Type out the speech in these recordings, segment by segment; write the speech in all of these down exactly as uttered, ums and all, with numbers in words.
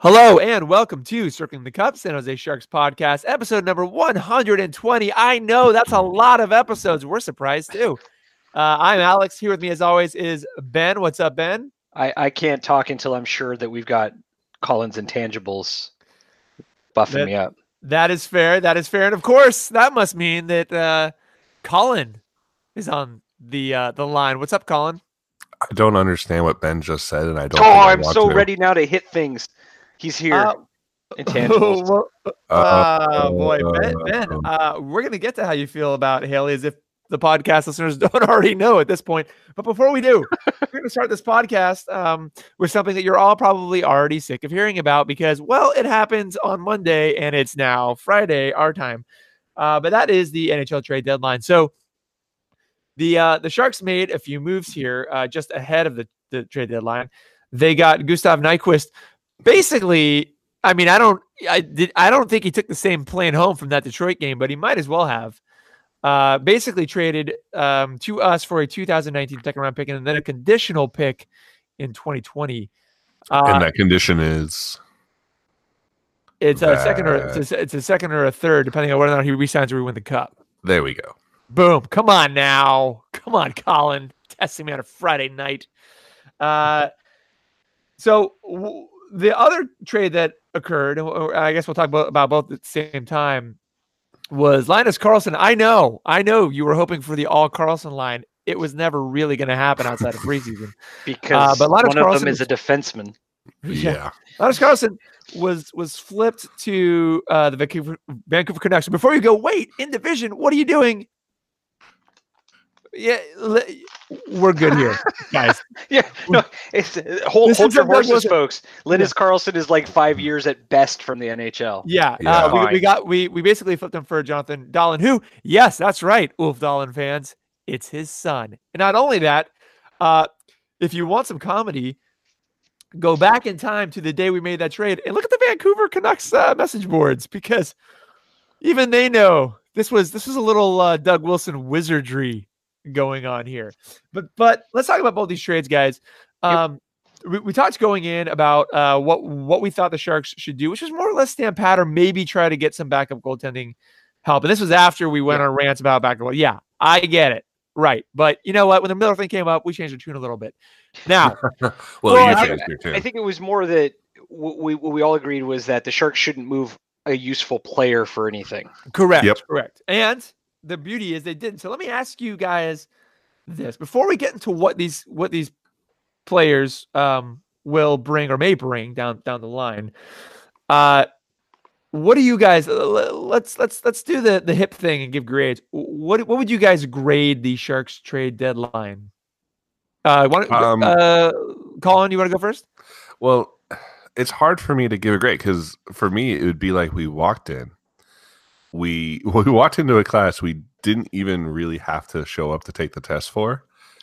Hello and welcome to Circling the Cup, San Jose Sharks podcast, episode number one hundred twenty. I know that's a lot of episodes. We're surprised too. Uh, I'm Alex. Here with me, as always, is Ben. What's up, Ben? I, I can't talk until I'm sure that we've got Colin's intangibles buffing that, me up. That is fair. That is fair. And of course, that must mean that uh, Colin is on the uh, the line. What's up, Colin? I don't understand what Ben just said, and I don't. Oh, I I'm so to. ready now to hit things. He's here. Uh, Intangibles. well, uh, uh, boy, Ben, Ben uh, we're going to get to how you feel about Haley as if the podcast listeners don't already know at this point. But before we do, we're going to start this podcast um, with something that you're all probably already sick of hearing about because, well, it happens on Monday and it's now Friday, our time. Uh, but that is the N H L trade deadline. So the uh, the Sharks made a few moves here uh, just ahead of the, the trade deadline. They got Gustav Nyquist. Basically, I mean, I don't, I did, I don't think he took the same plane home from that Detroit game, but he might as well have. Uh, basically traded um, to us for a two thousand nineteen second round pick and then a conditional pick in twenty twenty. Uh, and that condition is it's that... a second or it's a, it's a second or a third, depending on whether or not he resigns or we win the cup. There we go. Boom! Come on now, come on, Colin, testing me on a Friday night. Uh, so. W- The other trade that occurred, or I guess we'll talk about, about both at the same time, was Linus Karlsson. I know, I know you were hoping for the all Karlsson line. It was never really going to happen outside of preseason. because uh, but Linus one Karlsson of them is a defenseman. Yeah. yeah. Linus Karlsson was was flipped to uh, the Vancouver, Vancouver Canucks. Before you go, wait, in division, what are you doing? Yeah, we're good here, guys. yeah, no, it's hold, hold your horses, folks. Linus yeah. Karlsson is like five years at best from the N H L. Yeah, yeah. Uh, we, we got we we basically flipped him for Jonathan Dahlen, who, yes, that's right, Ulf Dahlen fans, it's his son. And not only that, uh, if you want some comedy, go back in time to the day we made that trade and look at the Vancouver Canucks uh, message boards because even they know this was this was a little uh, Doug Wilson wizardry going on here. But but let's talk about both these trades, guys. Um, yep. we, we talked going in about uh, what what we thought the Sharks should do, which was more or less stand pat or maybe try to get some backup goaltending help. And this was after we went yeah. on rants about backup. Yeah, I get it. Right. But you know what? When the Miller thing came up, we changed our tune a little bit. Now, well, well you I, changed your tune. I think it was more that we, what we all agreed was that the Sharks shouldn't move a useful player for anything. Correct. Yep. Correct. And the beauty is they didn't. So let me ask you guys this before we get into what these what these players um, will bring or may bring down down the line. Uh, what do you guys? Let's let's let's do the the hip thing and give grades. What what would you guys grade the Sharks trade deadline? Uh, want, um, uh Colin, you want to go first? Well, it's hard for me to give a grade because for me it would be like we walked in. We we walked into a class we didn't even really have to show up to take the test for.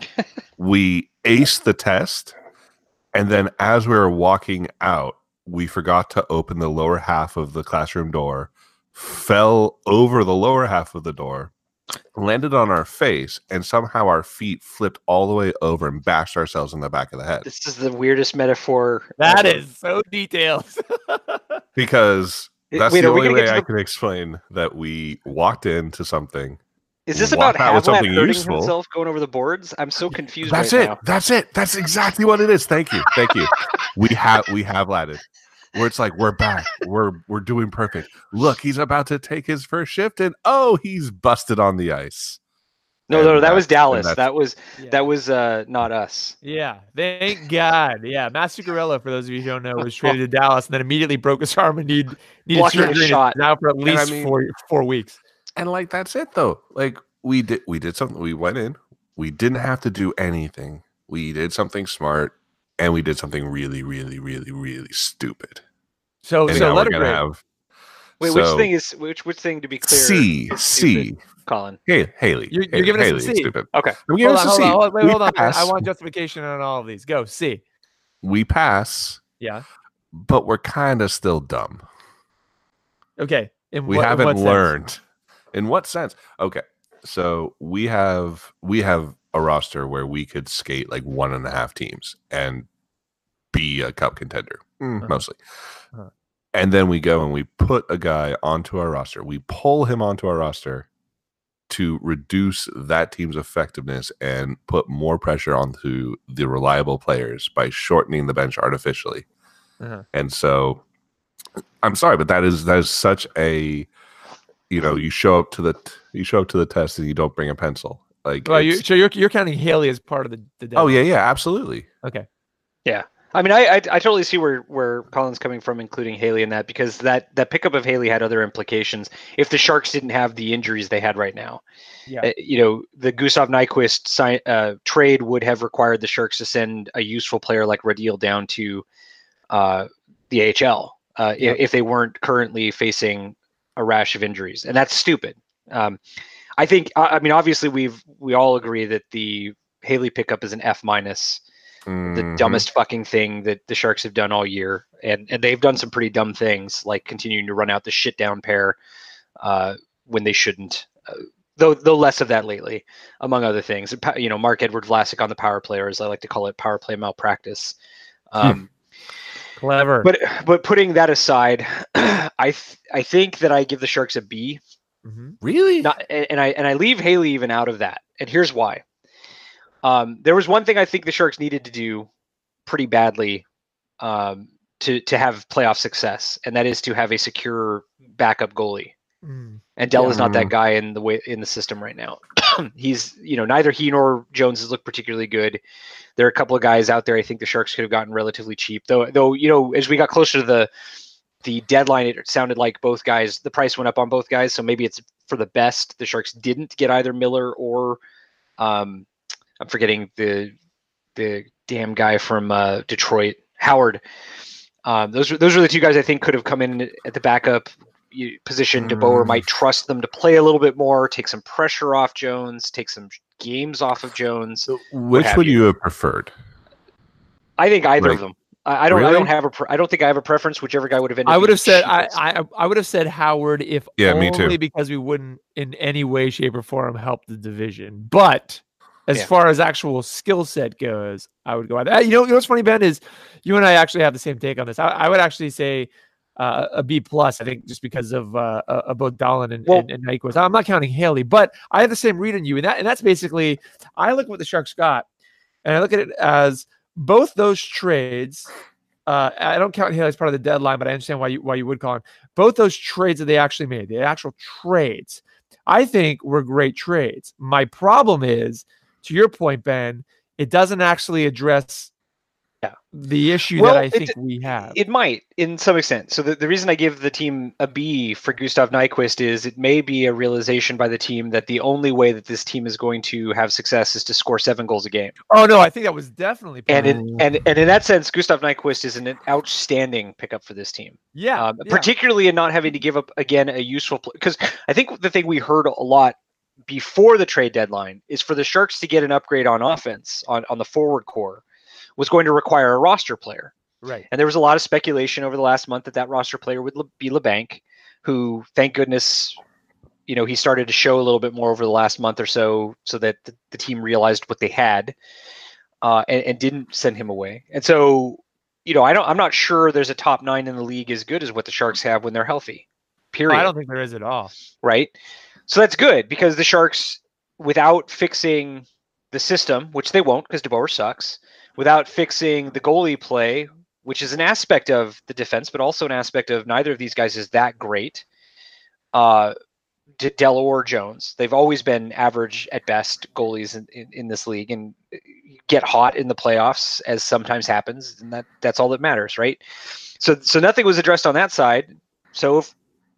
We aced the test, and then as we were walking out, we forgot to open the lower half of the classroom door, fell over the lower half of the door, landed on our face, and somehow our feet flipped all the way over and bashed ourselves in the back of the head. This is the weirdest metaphor. That ever. Is so detailed. Because that's Wait, the only way the... I can explain that we walked into something. Is this about Havlat hurting useful. himself going over the boards? I'm so confused. That's right it. Now. That's it. That's exactly what it is. Thank you. Thank you. we have we have latted. Where it's like we're back. We're we're doing perfect. Look, he's about to take his first shift, and oh, he's busted on the ice. No, and no, that, that was Dallas. That was yeah. that was uh, not us. Yeah, thank God. Yeah, Matt Zuccarello, for those of you who don't know, was traded to Dallas and then immediately broke his arm and need needed surgery shot now for at least I mean, four four weeks. And like that's it though. Like we did we did something. We went in. We didn't have to do anything. We did something smart, and we did something really, really, really, really stupid. So and so let it have. Wait, so, which thing is which which thing to be clear? C C. Colin. Hey, Haley. You're, Haley, you're giving Haley, us a C. Stupid. Okay. Hold on, hold on, hold on, wait, hold on. I want justification on all of these. Go, C. We pass. Yeah. But we're kind of still dumb. Okay. In we what, haven't in what learned. Sense? In what sense? Okay. So we have we have a roster where we could skate like one and a half teams and be a cup contender. mm, Uh-huh. mostly. Uh-huh. And then we go and we put a guy onto our roster. We pull him onto our roster to reduce that team's effectiveness and put more pressure onto the reliable players by shortening the bench artificially. Uh-huh. And so I'm sorry, but that is that is such a, you know, you show up to the you show up to the test and you don't bring a pencil. Like, well, you, so you're you're counting Haley as part of the, the oh yeah, yeah, absolutely. Okay. Yeah. I mean, I, I I totally see where, where Colin's coming from, including Haley in that, because that, that pickup of Haley had other implications. If the Sharks didn't have the injuries they had right now, yeah, uh, you know, the Gustav Nyquist sign, uh, trade would have required the Sharks to send a useful player like Radil down to uh, the A H L uh, yeah. if, if they weren't currently facing a rash of injuries, and that's stupid. Um, I think, I mean, obviously we've we all agree that the Haley pickup is an F minus. Mm-hmm. The dumbest fucking thing that the Sharks have done all year. And and they've done some pretty dumb things, like continuing to run out the shit down pair uh, when they shouldn't. Uh, though though less of that lately, among other things. You know, Mark-Edward Vlasic on the power play, or as I like to call it, power play malpractice. Um, Clever. But but putting that aside, I th- I think that I give the Sharks a B. Mm-hmm. Really? Not, and I and I leave Haley even out of that. And here's why. Um, there was one thing I think the Sharks needed to do pretty badly um, to to have playoff success, and that is to have a secure backup goalie. Mm. And Dell Yeah. is not that guy in the way in the system right now. He's, you know, neither he nor Jones has looked particularly good. There are a couple of guys out there I think the Sharks could have gotten relatively cheap, though. Though you know, as we got closer to the the deadline, it sounded like both guys, the price went up on both guys, so maybe it's for the best the Sharks didn't get either Miller or. Um, I'm forgetting the the damn guy from uh, Detroit, Howard. Um, those are those are the two guys I think could have come in at the backup position. Mm. DeBoer might trust them to play a little bit more, take some pressure off Jones, take some games off of Jones. Which would you. you have preferred? I think either like, of them. I, I don't. really? I don't have a. Pre- I don't think I have a preference. Whichever guy would have ended. I would have said. I, I. I would have said Howard if yeah, only me too. because we wouldn't in any way, shape, or form help the division, but. As yeah. far as actual skill set goes, I would go out. You know, you know what's funny, Ben, is you and I actually have the same take on this. I, I would actually say uh, a B plus. I think just because of uh, uh, both Dahlin and, well, and, and Nyquist. I'm not counting Haley, but I have the same read on you, and that and that's basically I look at what the Sharks got, and I look at it as both those trades. Uh, I don't count Haley as part of the deadline, but I understand why you why you would call him. Both those trades that they actually made, the actual trades, I think were great trades. My problem is. To your point, Ben, it doesn't actually address yeah. the issue well, that I think it, we have. It might, in some extent. So the, the reason I give the team a B for Gustav Nyquist is it may be a realization by the team that the only way that this team is going to have success is to score seven goals a game. Oh, no, I think that was definitely and in, and and in that sense, Gustav Nyquist is an outstanding pickup for this team. Yeah, um, yeah. Particularly in not having to give up, again, a useful – because I think the thing we heard a lot before the trade deadline is for the Sharks to get an upgrade on offense on, on the forward core was going to require a roster player. Right. And there was a lot of speculation over the last month that that roster player would be LeBanc, who, thank goodness, you know, he started to show a little bit more over the last month or so, so that the, the team realized what they had uh, and, and didn't send him away. And so, you know, I don't, I'm not sure there's a top nine in the league as good as what the Sharks have when they're healthy. Period. Oh, I don't think there is at all. Right. So that's good because the Sharks, without fixing the system, which they won't because DeBoer sucks, without fixing the goalie play, which is an aspect of the defense, but also an aspect of neither of these guys is that great, uh, Dell or Jones. They've always been average at best goalies in, in, in this league and get hot in the playoffs, as sometimes happens, and that, that's all that matters, right? So so nothing was addressed on that side. So if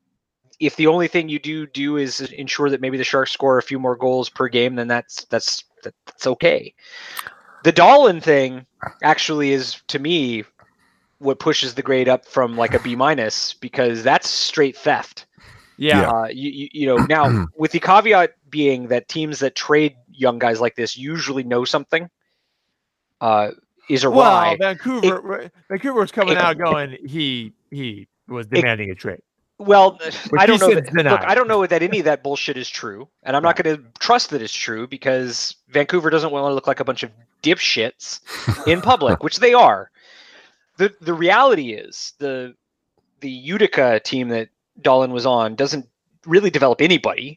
If the only thing you do do is ensure that maybe the Sharks score a few more goals per game, then that's that's that's okay. The Dahlin thing actually is, to me, what pushes the grade up from like a B minus because that's straight theft. Yeah. Uh, you, you you know now with the caveat being that teams that trade young guys like this usually know something. Uh, is a well, rye. Vancouver it, Vancouver was coming it, out going he he was demanding it, a trade. Well, Which I don't know. That, denied. look, I don't know that any of that bullshit is true, and I'm not going to trust that it's true because Vancouver doesn't want to look like a bunch of dipshits in public, which they are. the the reality is the the Utica team that Dahlin was on doesn't really develop anybody.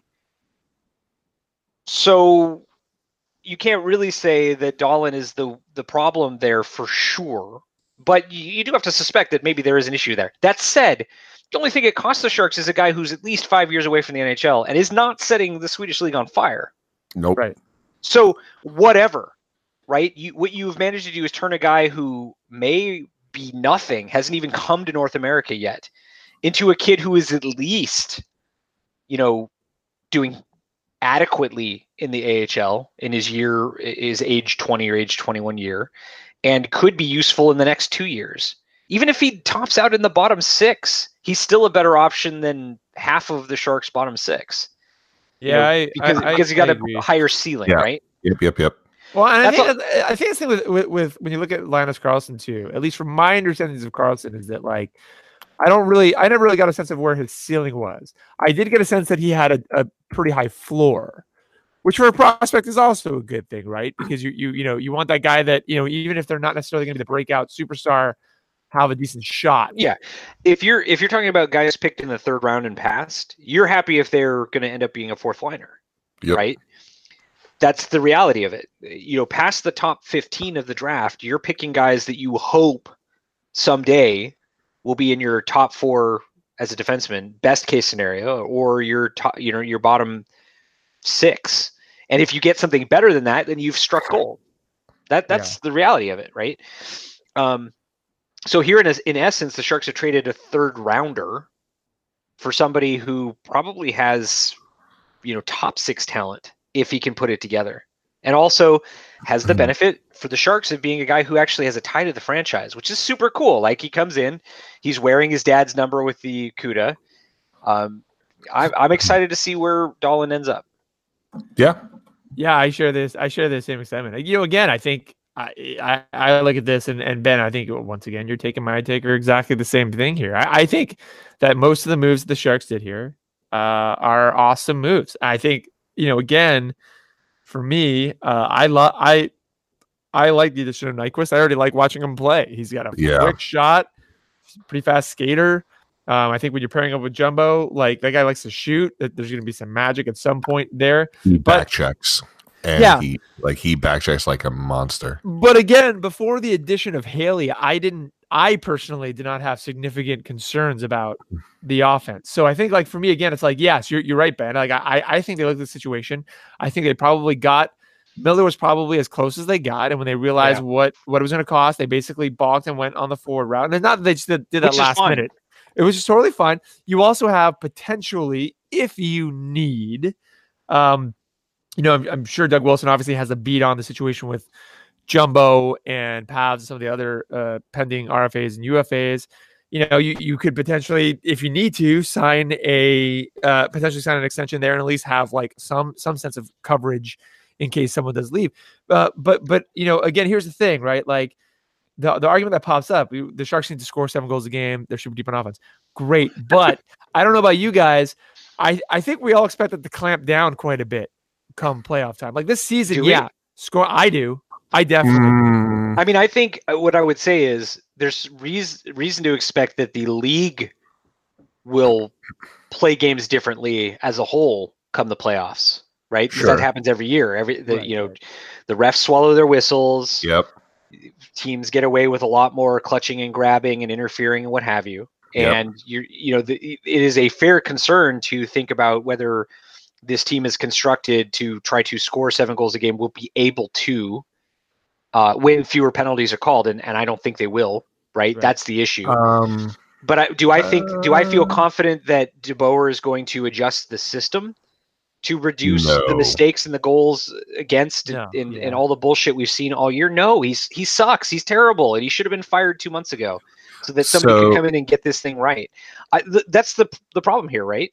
So you can't really say that Dahlin is the the problem there for sure. But you, you do have to suspect that maybe there is an issue there. That said, the only thing it costs the Sharks is a guy who's at least five years away from the N H L and is not setting the Swedish league on fire. Nope. Right. So whatever, right? You, what you've managed to do is turn a guy who may be nothing, hasn't even come to North America yet, into a kid who is at least, you know, doing adequately in the A H L in his year, his age twenty or age twenty-one year, and could be useful in the next two years. Even if he tops out in the bottom six, he's still a better option than half of the Sharks' bottom six. Yeah, you know, I, because I, because I, he got I a agree. higher ceiling, Yeah. right? Yep, yep, yep. Well, and I That's think I think the thing with, with with when you look at Linus Karlsson too, at least from my understandings of Karlsson, is that like I don't really, I never really got a sense of where his ceiling was. I did get a sense that he had a, a pretty high floor, which for a prospect is also a good thing, right? Because you you you know you want that guy that, you know, even if they're not necessarily going to be the breakout superstar, have a decent shot. Yeah. If you're if you're talking about guys picked in the third round and past, you're happy if they're going to end up being a fourth liner, Yep. right? That's the reality of it. You know, past the top fifteen of the draft, you're picking guys that you hope someday will be in your top four as a defenseman, best case scenario, or your top, you know, your bottom six. And if you get something better than that, then you've struck gold. That that's yeah. the reality of it, right? Um, so here in in essence, the Sharks have traded a third rounder for somebody who probably has, you know, top six talent if he can put it together, and also has the benefit for the Sharks of being a guy who actually has a tie to the franchise, which is super cool. Like, he comes in, he's wearing his dad's number with the CUDA. Um, I'm, I'm excited to see where Dahlin ends up. Yeah. Yeah, I share this. I share the same excitement. You know, again, I think I, I, I look at this, and, and Ben, I think once again, you're taking my take, or exactly the same thing here. I, I think that most of the moves the Sharks did here uh, are awesome moves. I think, you know, again, for me, uh, I love I I like the addition of Nyquist. I already like watching him play. He's got a yeah. quick shot, pretty fast skater. Um, I think when you're pairing up with Jumbo, like, that guy likes to shoot. That there's going to be some magic at some point there. He but, back checks, and yeah. he like he back checks like a monster. But again, before the addition of Haley, I didn't. I personally did not have significant concerns about the offense. So I think, like, for me, again, it's like, yes, you're you're right, Ben. Like, I I think they looked at the situation. I think they probably got Miller was probably as close as they got, and when they realized yeah. what what it was going to cost, they basically balked and went on the forward route. And it's not that they just did, did that last minute. It was just totally fine. You also have potentially, if you need, um, you know, I'm, I'm sure Doug Wilson obviously has a beat on the situation with Jumbo and Pavs and some of the other uh, pending R F As and U F As. You know, you, you could potentially, if you need to, sign a uh, potentially sign an extension there, and at least have like some some sense of coverage in case someone does leave. Uh, but but you know, again, here's the thing, right? Like, the the argument that pops up, the Sharks need to score seven goals a game. They're super deep on offense. Great, but I don't know about you guys. I I think we all expect it to clamp down quite a bit come playoff time. Like this season, yeah, score. I do. I definitely. Mm. I mean, I think what I would say is there's reason reason to expect that the league will play games differently as a whole come the playoffs, right? Because Sure. that happens every year. Every the, Right, you know, right. the refs swallow their whistles. Yep. Teams get away with a lot more clutching and grabbing and interfering and what have you. Yep. And you you know, the, it is a fair concern to think about whether this team is constructed to try to score seven goals a game will be able to uh, when fewer penalties are called, and, and I don't think they will. Right? Right. That's the issue. Um. But I, do I think do I feel Uh, confident that DeBoer is going to adjust the system to reduce the No. mistakes and the goals against No, and, yeah. and all the bullshit we've seen all year? No, he's he sucks. He's terrible, and he should have been fired two months ago, so that somebody So- could come in and get this thing right. I, th- that's the the problem here, right?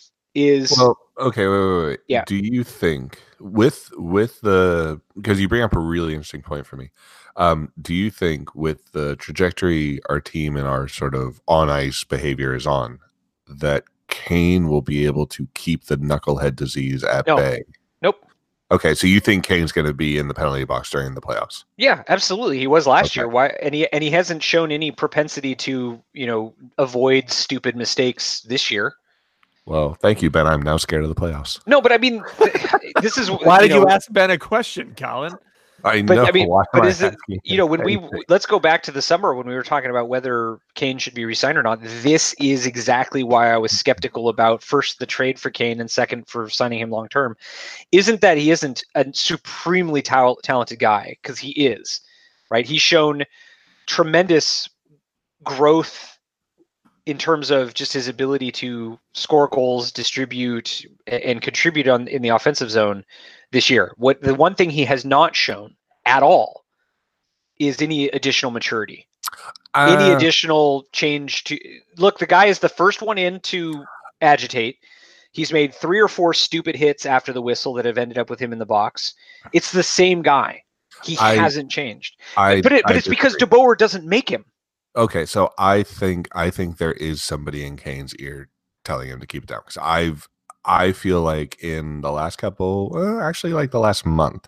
Is Well, okay, wait, wait, wait. Yeah. Do you think with with the because you bring up a really interesting point for me? Um, do you think with the trajectory our team and our sort of on ice behavior is on, that Kane will be able to keep the knucklehead disease at No. bay? nope. Okay, so you think Kane's going to be in the penalty box during the playoffs? Yeah, absolutely. He was last Okay. year. Why? And he and he hasn't shown any propensity to, you know, avoid stupid mistakes this year. Well, thank you, Ben. I'm now scared of the playoffs. No, but I mean, th- this is Why you did know, you ask Ben a question, Colin? I But know. I mean, why but am I is it, asking you know, when we anything? let's go back to the summer when we were talking about whether Kane should be re-signed or not. This is exactly why I was skeptical about first the trade for Kane and second for signing him long term. Isn't that he isn't a supremely ta- talented guy, because he is, right? He's shown tremendous growth in terms of just his ability to score goals, distribute, a- and contribute on in the offensive zone this year. What the one thing he has not shown at all is any additional maturity, any Uh, additional change to look. The guy is the first one in to agitate. He's made three or four stupid hits after the whistle that have ended up with him in the box. It's the same guy. He I- hasn't changed. I, but it, but I it's because disagree. DeBoer doesn't make him. Okay, so I think I think there is somebody in Kane's ear telling him to keep it down, because I've I feel like in the last couple, uh, actually like the last month,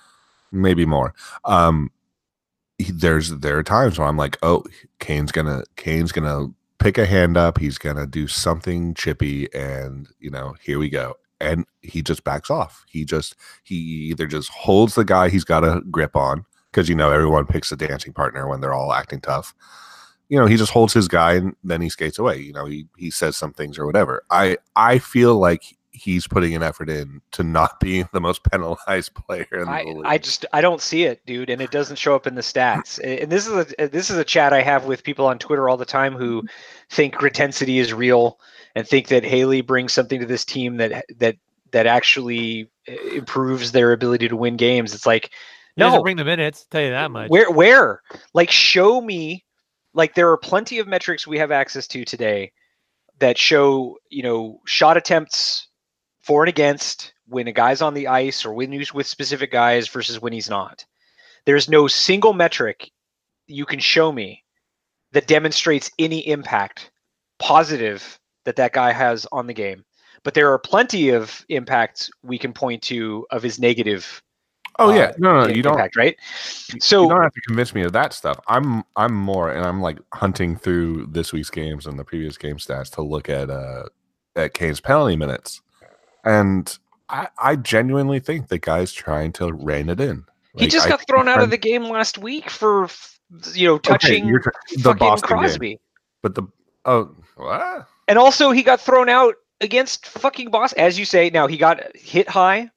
maybe more. Um, he, there's there are times where I'm like, oh, Kane's gonna Kane's gonna pick a hand up, he's gonna do something chippy, and you know, here we go, and he just backs off. He just he either just holds the guy he's got a grip on, because you know everyone picks a dancing partner when they're all acting tough. You know, he just holds his guy and then he skates away. You know, he he says some things or whatever. I I feel like he's putting an effort in to not being the most penalized player in the I, league. I just I don't see it, dude, and it doesn't show up in the stats. And this is a this is a chat I have with people on Twitter all the time who think Gritensity is real and think that Haley brings something to this team that that that actually improves their ability to win games. It's like, He doesn't no, bring the minutes. Tell you that much. where where like show me. Like, there are plenty of metrics we have access to today that show, you know, shot attempts for and against when a guy's on the ice or when he's with specific guys versus when he's not. There's no single metric you can show me that demonstrates any impact positive that that guy has on the game. But there are plenty of impacts we can point to of his negative. Oh yeah, uh, no, no, you don't. impact, right? You So don't have to convince me of that stuff. I'm I'm more, and I'm like hunting through this week's games and the previous game stats to look at uh at Kane's penalty minutes, and I I genuinely think the guy's trying to rein it in. he Like, just I got think thrown he's out trying- of the game last week for, you know, Okay, touching you're tr- the fucking Boston game. Crosby. but the oh what? And also he got thrown out against fucking Boston, as you say. Now he got hit high,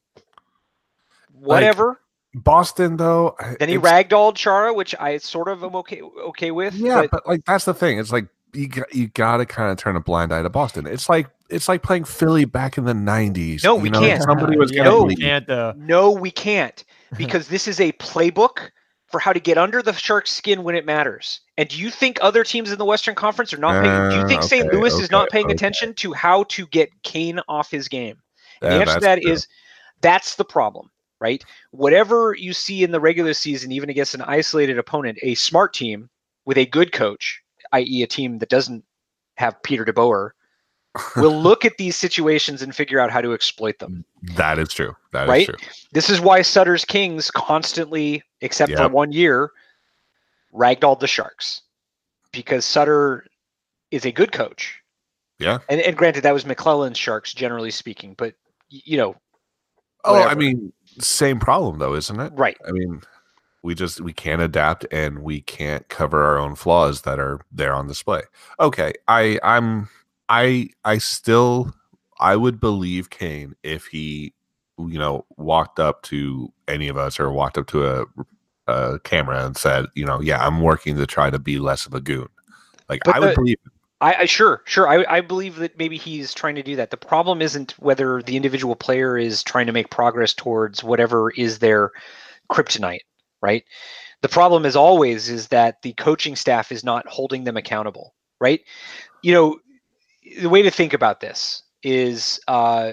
whatever. Boston though. Then he it's- ragdolled Chara, which I sort of am okay okay with. Yeah, but, but like that's the thing. It's like you got, you got to kind of turn a blind eye to Boston. It's like it's like playing Philly back in the nineties. No, you we know, can't. Somebody was yeah, going to No. we leave. can't though. no, we can't, because this is a playbook for how to get under the Sharks' skin when it matters. And do you think other teams in the Western Conference are not paying? Do you think Uh, Saint okay, Louis is okay, not paying okay. attention to how to get Kane off his game? And Yeah, the answer to that's that true. is that's the problem, right? Whatever you see in the regular season, even against an isolated opponent, a smart team with a good coach, that is a team that doesn't have Peter DeBoer, will look at these situations and figure out how to exploit them. That is true. That is Right? true. This is why Sutter's Kings constantly, except for Yep. one year, ragdolled the Sharks, because Sutter is a good coach. Yeah. And, and granted, that was McClellan's Sharks, generally speaking, but y- you know, Oh, I whatever. mean, same problem though, isn't it? right. I mean, we just we can't adapt and we can't cover our own flaws that are there on display. Okay, I I'm I I still I would believe Kane if he you know walked up to any of us or walked up to a, a camera and said, you know, yeah, I'm working to try to be less of a goon. Like But I would the- believe it. I, I sure, sure. I, I believe that maybe he's trying to do that. The problem isn't whether the individual player is trying to make progress towards whatever is their kryptonite, right? The problem is always is that the coaching staff is not holding them accountable, right? You know, the way to think about this is uh,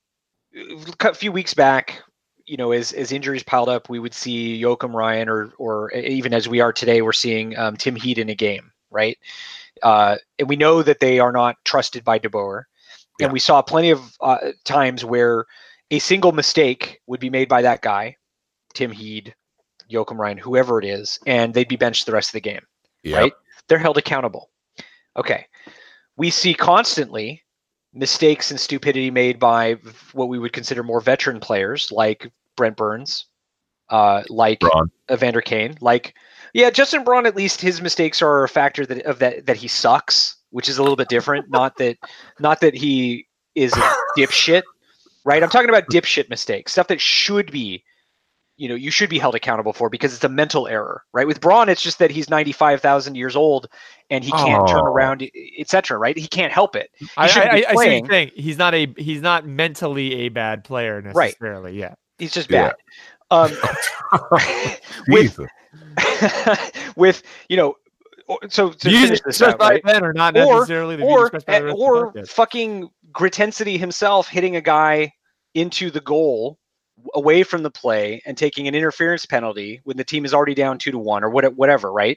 a few weeks back, you know, as, as injuries piled up, we would see Joachim Ryan, or or even as we are today, we're seeing um, Tim Heat in a game, right? Uh, and we know that they are not trusted by DeBoer. Yeah. And we saw plenty of uh, times where a single mistake would be made by that guy, Tim Heed, Joachim Ryan, whoever it is, and they'd be benched the rest of the game, Yep. right? They're held accountable. Okay. We see constantly mistakes and stupidity made by what we would consider more veteran players like Brent Burns, uh, like Braun. Evander Kane, like, yeah, Justin Braun, at least his mistakes are a factor that of that, that he sucks, which is a little bit different. not that, not that he is a dipshit, right? I'm talking about dipshit mistakes, stuff that should be, you know, you should be held accountable for because it's a mental error, right? With Braun, it's just that he's ninety-five thousand years old and he can't Oh. turn around, et cetera, right? He can't help it. He I, shouldn't I, be I see what playing. you're saying. He's not a he's not mentally a bad player necessarily. Yeah. He's just Yeah. bad. Um, with, Jesus. with, you know, or- so to You finish either this express out, by right? Ben or not Or- necessarily. the view Or, expressed by the rest of the or podcast. fucking Gritensity himself hitting a guy into the goal away from the play and taking an interference penalty when the team is already down two to one or what, whatever, right?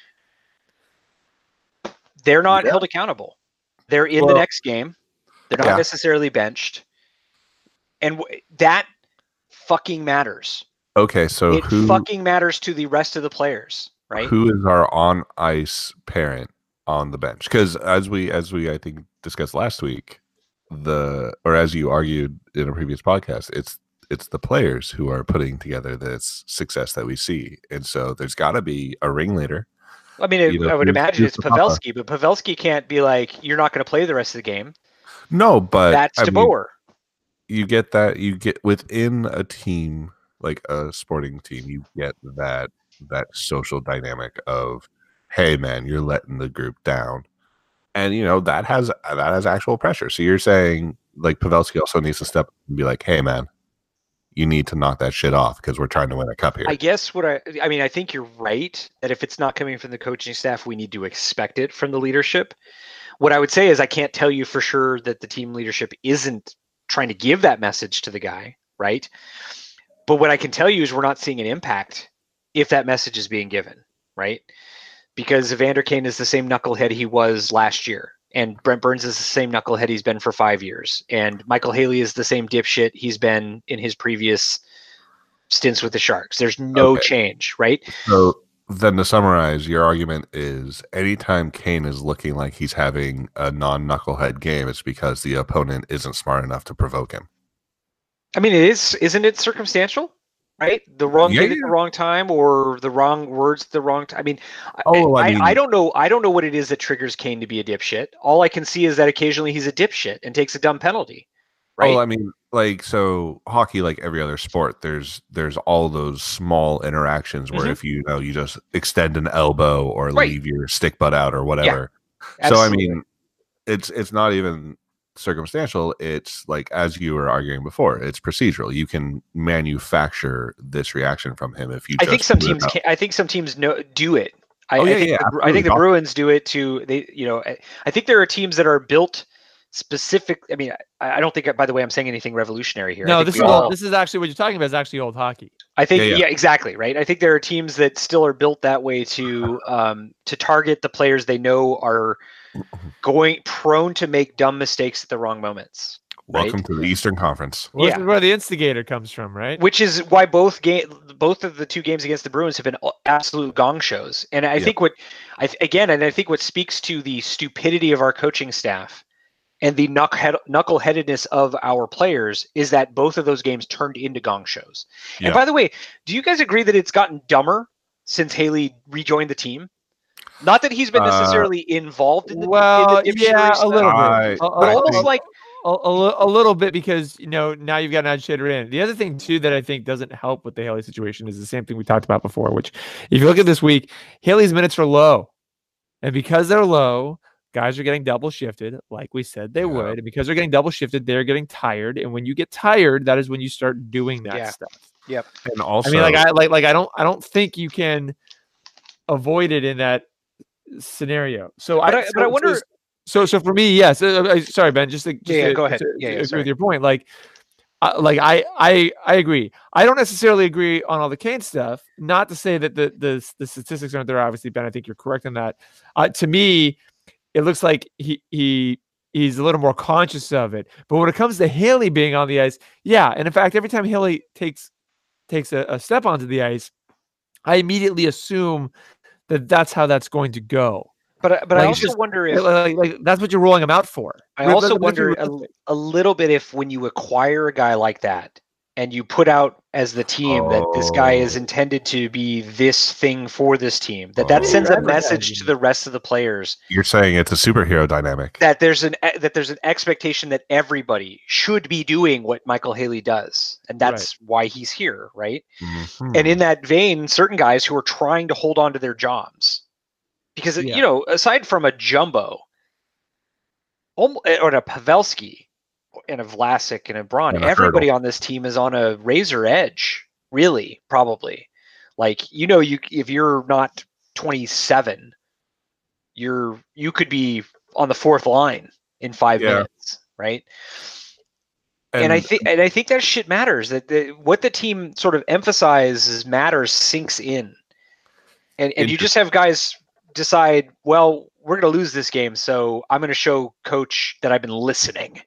They're not Yeah. held accountable. They're in Well, the next game. They're not yeah. necessarily benched. And w- that fucking matters. Okay, so it who fucking matters to the rest of the players, right? who is our on ice parent on the bench? Because as we as we I think discussed last week, the or as you argued in a previous podcast, it's it's the players who are putting together this success that we see, and so there's got to be a ringleader. I mean, it, you know, I would here's- imagine here's it's the papa. Pavelski, but Pavelski can't be like, you're not going to play the rest of the game. No, but That's I mean, DeBoer. you get that you get within a team like a sporting team, you get that that social dynamic of, hey man, you're letting the group down, and you know that has that has actual pressure. So you're saying like Pavelski also needs to step up and be like, hey man, you need to knock that shit off because we're trying to win a cup here. I guess what I, I mean, I think you're right that if it's not coming from the coaching staff, we need to expect it from the leadership. What I would say is I can't tell you for sure that the team leadership isn't trying to give that message to the guy, right? But what I can tell you is we're not seeing an impact if that message is being given, right? Because Evander Kane is the same knucklehead he was last year. And Brent Burns is the same knucklehead he's been for five years. And Michael Haley is the same dipshit he's been in his previous stints with the Sharks. There's no Okay. change, right? So then to summarize, your argument is anytime Kane is looking like he's having a non-knucklehead game, it's because the opponent isn't smart enough to provoke him. I mean, it is, isn't it circumstantial, right? The wrong Yeah, hit at yeah. the wrong time or the wrong words at the wrong time. I mean, Oh, I, I mean- I, I don't know. I don't know what it is that triggers Kane to be a dipshit. All I can see is that occasionally he's a dipshit and takes a dumb penalty, right? Well, I mean, like so hockey, like every other sport, there's there's all those small interactions where Mhm. if you know you just extend an elbow or Right. leave your stick butt out or whatever. So I Absolutely. mean, it's it's not even circumstantial. It's like as you were arguing before, it's procedural. You can manufacture this reaction from him if you. I Just think some put it teams out. can, I think some teams know, do it. I, Oh, I yeah, think yeah, the, I think the absolutely. Bruins do it too. They, you know, I, I think there are teams that are built specific. I mean, I, I don't think, by the way, I'm saying anything revolutionary here. I No, think this we is all- old, this is actually what you're talking about. Is actually old hockey. I think, Yeah, yeah, yeah. exactly, right. I think there are teams that still are built that way to um, to target the players they know are going prone to make dumb mistakes at the wrong moments. Welcome right? to the Eastern Conference. Well, Yeah. This is where the instigator comes from, right? Which is why both game, both of the two games against the Bruins have been absolute gong shows. And I Yeah. think what, I th- again, and I think what speaks to the stupidity of our coaching staff and the knucklehead, knuckleheadedness of our players is that both of those games turned into gong shows. Yeah. And by the way, do you guys agree that it's gotten dumber since Haley rejoined the team? Not that he's been Uh, necessarily involved in the, Well, in the yeah, dipshittery a little stuff, I- bit, A- a- but I almost think- like a, a, li- a little bit because you know now you've got an shitter in. The other thing too that I think doesn't help with the Haley situation is the same thing we talked about before. Which, if you look at this week, Haley's minutes are low, and because they're low, guys are getting double shifted, like we said they Yeah. would. And because they're getting double shifted, they're getting tired. And when you get tired, that is when you start doing that Yeah. stuff. And also, I mean, like I like like I don't I don't think you can avoid it in that scenario. So But I, I- so, but I wonder- So, so so for me, yes. Uh, uh, sorry, Ben. Just to, just Yeah, yeah, to- go ahead. to- Yeah, to yeah, agree sorry. with your point. Like, uh, like I I I agree. I don't necessarily agree on all the Kane stuff. Not to say that the the the statistics aren't there. Obviously, Ben, I think you're correct on that. Uh, to me, it looks like he he he's a little more conscious of it. But when it comes to Haley being on the ice, yeah. And in fact, every time Haley takes takes a, a step onto the ice, I immediately assume that that's how that's going to go. But but like I also just, wonder if like, like, that's what you're rolling him out for. I also wonder a, a little bit if when you acquire a guy like that and you put out as the team oh. that this guy is intended to be this thing for this team, that that oh. sends a message to the rest of the players. You're saying it's a superhero dynamic. That there's an that there's an expectation that everybody should be doing what Michael Haley does, and that's right. why he's here, right? Mm-hmm. And in that vein, certain guys who are trying to hold on to their jobs. Because, yeah. you know, aside from a Jumbo or a Pavelski and a Vlasic and a Braun, and a everybody hurdle. on this team is on a razor edge, really, probably. Like, you know, you if you're not twenty-seven, you're you could be on the fourth line in five yeah. minutes, right? And, and I think and I think that shit matters. That the, what the team sort of emphasizes matters sinks in, and and you just have guys decide, well, we're going to lose this game, so I'm going to show coach that I've been listening.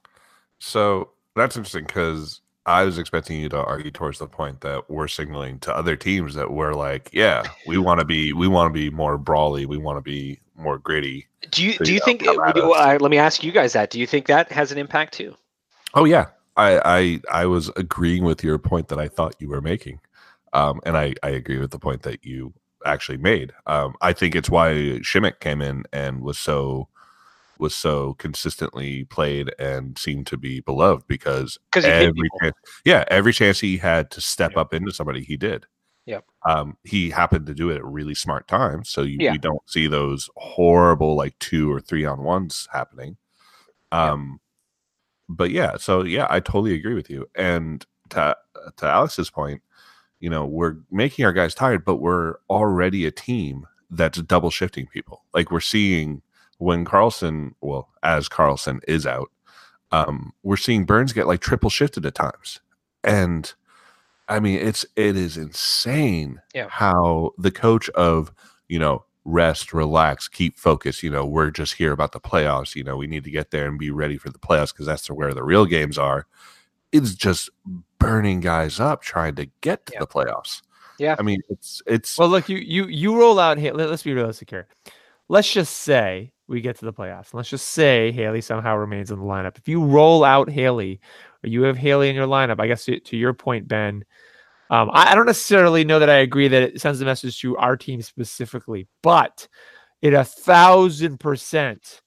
So that's interesting because I was expecting you to argue towards the point that we're signaling to other teams that we're like, yeah, we want to be, we want to be more brawly, we want to be more gritty. Do you so, do you, you know, think? Do, uh, let me ask you guys that. Do you think that has an impact too? Oh yeah, I I I was agreeing with your point that I thought you were making, um, and I I agree with the point that you actually made. Um, I think it's why Šimik came in and was so was so consistently played and seemed to be beloved because every chance, yeah, every chance he had to step yeah. up into somebody, he did. Yeah. Um, he happened to do it at really smart times, so you, yeah. you don't see those horrible like two or three on ones happening. Um, yeah. But yeah, so yeah, I totally agree with you. And to to Alex's point, you know, we're making our guys tired, but we're already a team that's double shifting people. Like we're seeing when Karlsson, well, as Karlsson is out, um, we're seeing Burns get like triple shifted at times. And I mean, it's, it is insane yeah. how the coach of, you know, rest, relax, keep focused. You know, we're just here about the playoffs. You know, we need to get there and be ready for the playoffs because that's where the real games are. It's just burning guys up trying to get to yeah. the playoffs. Yeah. I mean, it's, it's, well, look, you, you, you roll out here. Let's be realistic here. Let's just say we get to the playoffs. Let's just say Haley somehow remains in the lineup. If you roll out Haley or you have Haley in your lineup, I guess to, to your point, Ben, um, I, I don't necessarily know that I agree that it sends a message to our team specifically, but it a thousand percent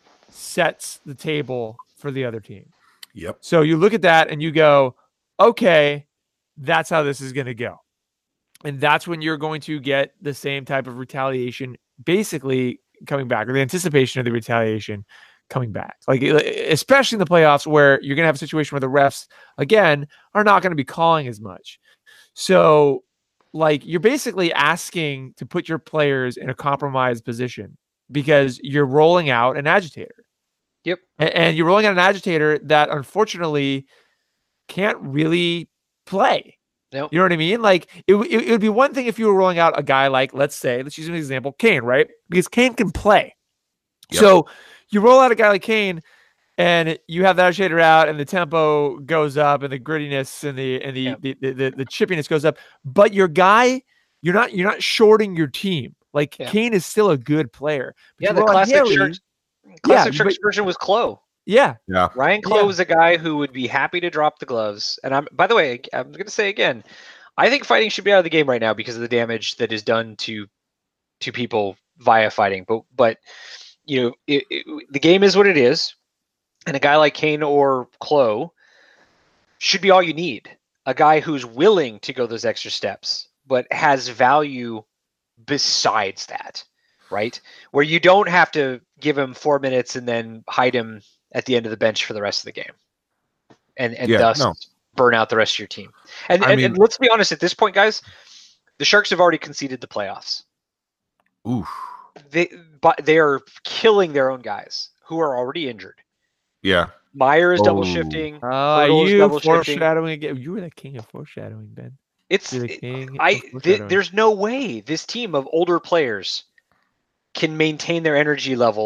sets the table for the other team. Yep. So you look at that and you go, okay, that's how this is going to go. And that's when you're going to get the same type of retaliation basically coming back, or the anticipation of the retaliation coming back. Like, especially in the playoffs where you're going to have a situation where the refs, again, are not going to be calling as much. So, like, you're basically asking to put your players in a compromised position because you're rolling out an agitator. Yep. And, and you're rolling out an agitator that unfortunately can't really play. Nope. You know what I mean? Like, it, it, it would be one thing if you were rolling out a guy like, let's say, let's use an example, Kane, right? Because Kane can play. Yep. So you roll out a guy like Kane and you have that shader out and the tempo goes up and the grittiness and the and the, yep. the, the, the, the chippiness goes up. But your guy, you're not you're not shorting your team. Like, yeah. Kane is still a good player. But yeah, the classic Haley, Sharks, classic yeah, Sharks but, version was Klo. Yeah. Yeah. Ryan Klo yeah. was a guy who would be happy to drop the gloves. And I'm, by the way, I'm going to say again, I think fighting should be out of the game right now because of the damage that is done to, to people via fighting. But, but, you know, it, it, the game is what it is. And a guy like Kane or Klo should be all you need. A guy who's willing to go those extra steps, but has value besides that, right? Where you don't have to give him four minutes and then hide him at the end of the bench for the rest of the game, and and yeah, thus no. burn out the rest of your team. And and, mean, and let's be honest, at this point, guys, the Sharks have already conceded the playoffs. Oof. They but they are killing their own guys who are already injured. Yeah. Meyer is oh. double shifting. Uh, you foreshadowing again. You were the king of foreshadowing, Ben. It's I. Th- there's no way this team of older players can maintain their energy level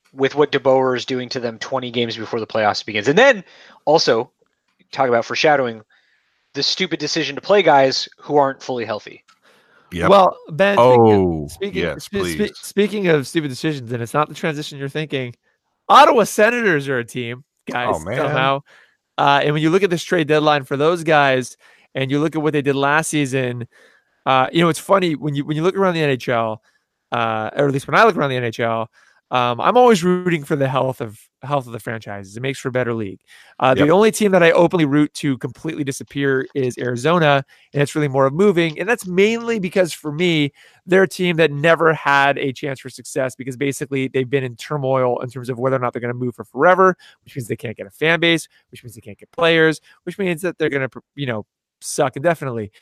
with what DeBoer is doing to them twenty games before the playoffs begins. And then also talk about foreshadowing the stupid decision to play guys who aren't fully healthy. Yep. Well, Ben, Oh, speaking, yes, spe- spe- please. speaking of stupid decisions, and it's not the transition you're thinking, Ottawa Senators are a team, guys, Oh, man. somehow. Uh, and when you look at this trade deadline for those guys and you look at what they did last season, uh, you know, it's funny when you when you look around the N H L, uh, or at least when I look around the N H L, um, I'm always rooting for the health of health of the franchises. It makes for a better league. Uh, Yep. The only team that I openly root to completely disappear is Arizona, and it's really more of moving. And that's mainly because for me, they're a team that never had a chance for success because basically they've been in turmoil in terms of whether or not they're going to move for forever, which means they can't get a fan base, which means they can't get players, which means that they're going to, you know, suck indefinitely.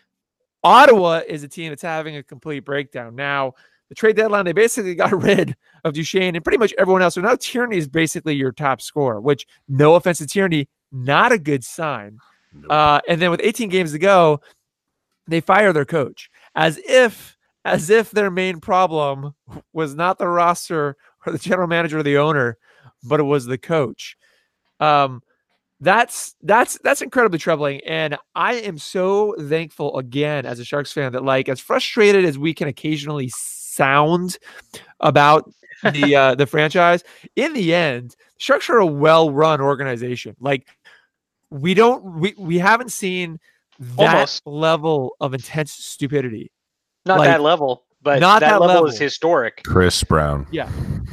Ottawa is a team that's having a complete breakdown. Now, the trade deadline, they basically got rid of Duchesne and pretty much everyone else. So now Tierney is basically your top scorer, which, no offense to Tierney, not a good sign. Nope. Uh, and then with eighteen games to go, they fire their coach as if as if their main problem was not the roster or the general manager or the owner, but it was the coach. Um, that's that's that's incredibly troubling, and I am so thankful again as a Sharks fan that, like, as frustrated as we can occasionally sound about the uh, the franchise, in the end, Sharks are a well-run organization. Like, we don't we we haven't seen that Almost. level of intense stupidity. Not Like, that level, but not that, that level, level. is historic. Chris Brown. Yeah.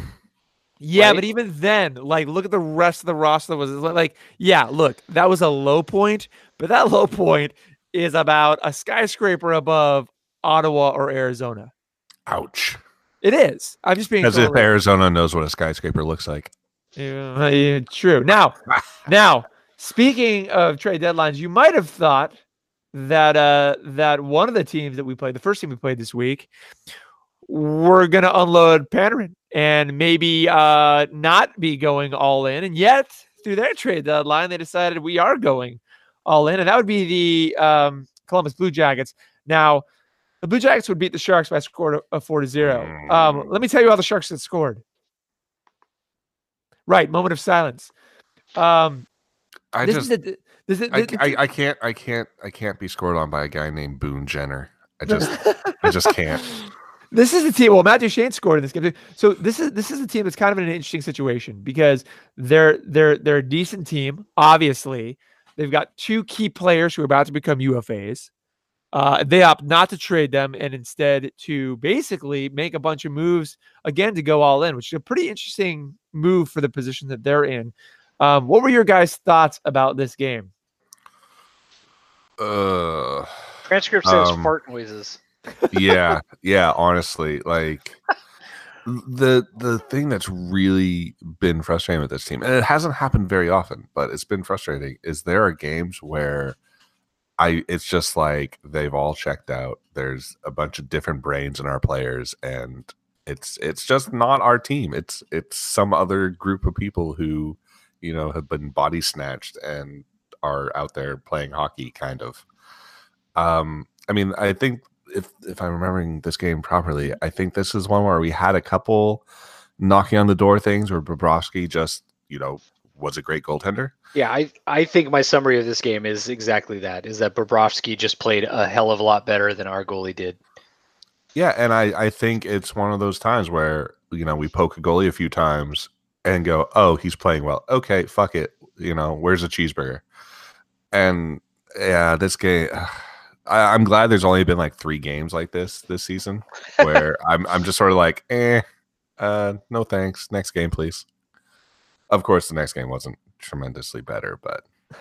Yeah, Right? but even then, like, look at the rest of the roster that was like, yeah, look, that was a low point, but that low point is about a skyscraper above Ottawa or Arizona. Ouch. It is. I'm just being As if totally, Arizona knows what a skyscraper looks like. yeah, yeah, true. Now, now, speaking of trade deadlines, you might have thought that uh that one of the teams that we played, the first team we played this week, we're gonna unload Panarin and maybe uh not be going all in, and yet through their trade deadline, they decided we are going all in, and that would be the um, Columbus Blue Jackets. Now, the Blue Jackets would beat the Sharks by a score of four to zero. Um, let me tell you how the Sharks had scored. Right, moment of silence. Um, I this just, is the, this is, I, the- I, I can't, I can't, I can't be scored on by a guy named Boone Jenner. I just, I just can't. This is the team. Well, Matt Duchene scored in this game too. So this is this is a team that's kind of in an interesting situation because they're they're they're a decent team. Obviously, they've got two key players who are about to become U F As. Uh, they opt not to trade them and instead to basically make a bunch of moves again to go all in, which is a pretty interesting move for the position that they're in. Um, what were your guys' thoughts about this game? Uh, Transcript says Um, fart noises. yeah, yeah. Honestly, like the the thing that's really been frustrating with this team, and it hasn't happened very often, but it's been frustrating, is there are games where I it's just like they've all checked out. There's a bunch of different brains in our players, and it's it's just not our team. It's it's some other group of people who, you know, have been body snatched and are out there playing hockey, kind of. Um, I mean, I think if if I'm remembering this game properly, I think this is one where we had a couple knocking on the door things where Bobrovsky just, you know, was a great goaltender. Yeah, I, I think my summary of this game is exactly that, is that Bobrovsky just played a hell of a lot better than our goalie did. Yeah, and I, I think it's one of those times where, you know, we poke a goalie a few times and go, oh, he's playing well. Okay, fuck it. You know, where's the cheeseburger? And yeah, this game, I, I'm glad there's only been like three games like this this season where I'm I'm just sort of like, eh, uh, no thanks. Next game, please. Of course, the next game wasn't tremendously better, but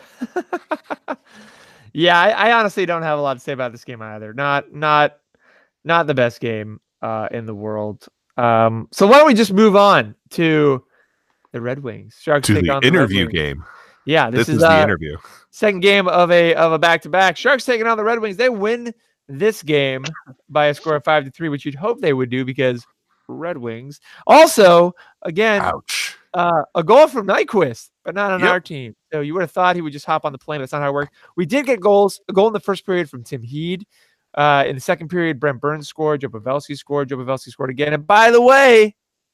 Yeah, I, I honestly don't have a lot to say about this game either. Not not not the best game uh, in the world. Um, so why don't we just move on to the Red Wings? Sharks to take the on the Red interview Wings. game. Yeah, this, This, is, is, the uh, interview. second game of a of a back to back. Sharks taking on the Red Wings. They win this game by a score of five to three, which you'd hope they would do because Red Wings. Also, again, Ouch. uh, a goal from Nyquist, but not on Yep. our team. So you would have thought he would just hop on the plane. That's not how it worked. We did get goals. A goal in the first period from Tim Heed. Uh, in the second period, Brent Burns scored. Joe Pavelski scored. Joe Pavelski scored again. And by the way,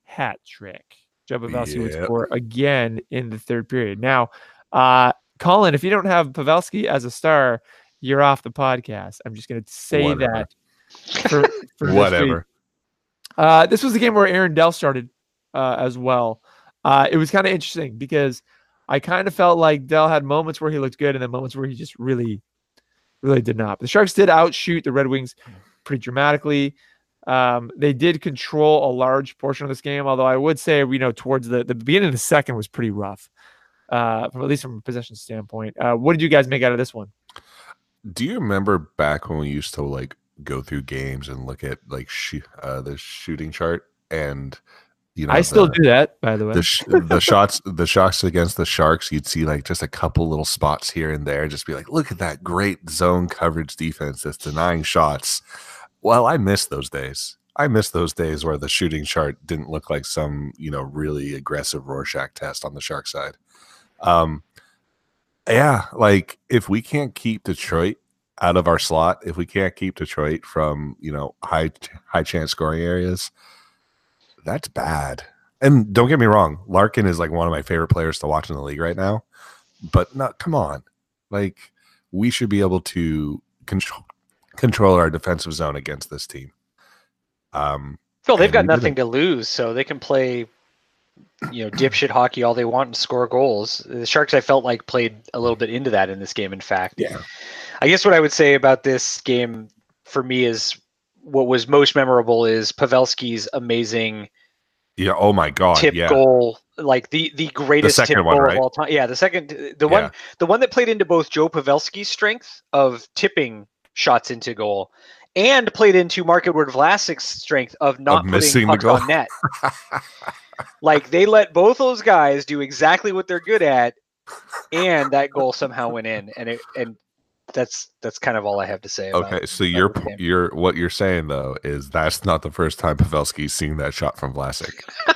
hat trick. Joe Pavelski would Yep. score again in the third period. Now, uh, Colin, if you don't have Pavelski as a star, you're off the podcast. I'm just going to say Whatever. that for, for this Whatever. week. Uh, this was the game where Aaron Dell started uh, as well. Uh, it was kind of interesting because I kind of felt like Dell had moments where he looked good and then moments where he just really, really did not. But the Sharks did outshoot the Red Wings pretty dramatically. Um, they did control a large portion of this game, although I would say, you know, towards the, the beginning of the second was pretty rough, uh, from at least from a possession standpoint. Uh, what did you guys make out of this one? Do you remember back when we used to like go through games and look at like sh- uh, the shooting chart and you know I still the, do that, by the way. the, sh- the shots the shots against the Sharks, you'd see like just a couple little spots here and there, just be like, look at that great zone coverage defense that's denying shots. Well, I miss those days. I miss those days where the shooting chart didn't look like some, you know, really aggressive Rorschach test on the Shark side. Um, yeah, like if we can't keep Detroit out of our slot, if we can't keep Detroit from, you know, high high chance scoring areas, that's bad. And don't get me wrong, Larkin is like one of my favorite players to watch in the league right now. But not, come on, like we should be able to control control our defensive zone against this team. Um, Phil, they've got we nothing didn't. to lose, so they can play, you know, dipshit hockey all they want and score goals. The Sharks, I felt like, played a little bit into that in this game. In fact, Yeah. I guess what I would say about this game for me is what was most memorable is Pavelski's amazing Yeah. Oh my God. tip yeah. goal, like the the greatest second tip one, goal right? of all time. Yeah, the second, the one, Yeah. the one that played into both Joe Pavelski's strength of tipping shots into goal, and played into Mark-Edward Vlasic's strength of not Of missing putting the pucks goal. on net. Like they let both those guys do exactly what they're good at, and that goal somehow went in. And it and that's that's kind of all I have to say about. Okay, so about you're this game. you're what you're saying though is that's not the first time Pavelski's seen that shot from Vlasic.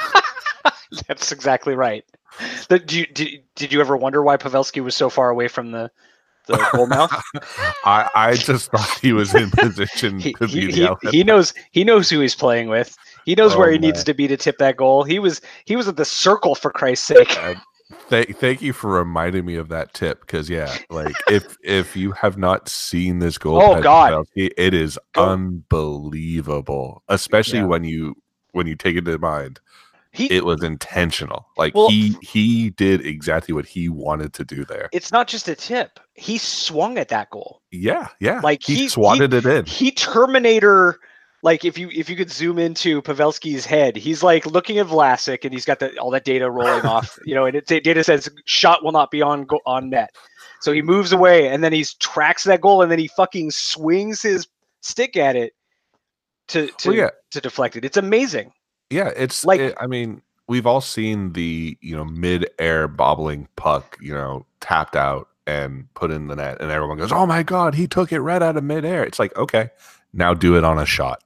That's exactly right. The, do you, did, did you ever wonder why Pavelski was so far away from the, the goal mouth? I I just thought he was in position He, to be he, the he, outlet. he knows he knows who he's playing with. He knows Oh, where he man. needs to be to tip that goal. He was he was at the circle, for Christ's sake. Uh, th- thank you for reminding me of that tip because yeah, like if if you have not seen this goal, Oh, by God. Pavelski, it is Go. unbelievable. Especially Yeah. when you when you take it to mind, He it was intentional. Like Well- he he did exactly what he wanted to do there. it's not just a tip. He swung at that goal. Yeah, yeah. Like, he, he- swatted it in. He Terminator. Like if you if you could zoom into Pavelski's head, he's like looking at Vlasic and he's got the, all that data rolling off, you know, and it data says shot will not be on go, on net. So he moves away and then he tracks that goal and then he fucking swings his stick at it to to, Well, yeah. to deflect it. It's amazing. Yeah, it's Like- like I mean, we've all seen the you know mid-air bobbling puck, you know, tapped out and put in the net, and everyone goes, "Oh my God, he took it right out of midair." It's like, okay, now do it on a shot.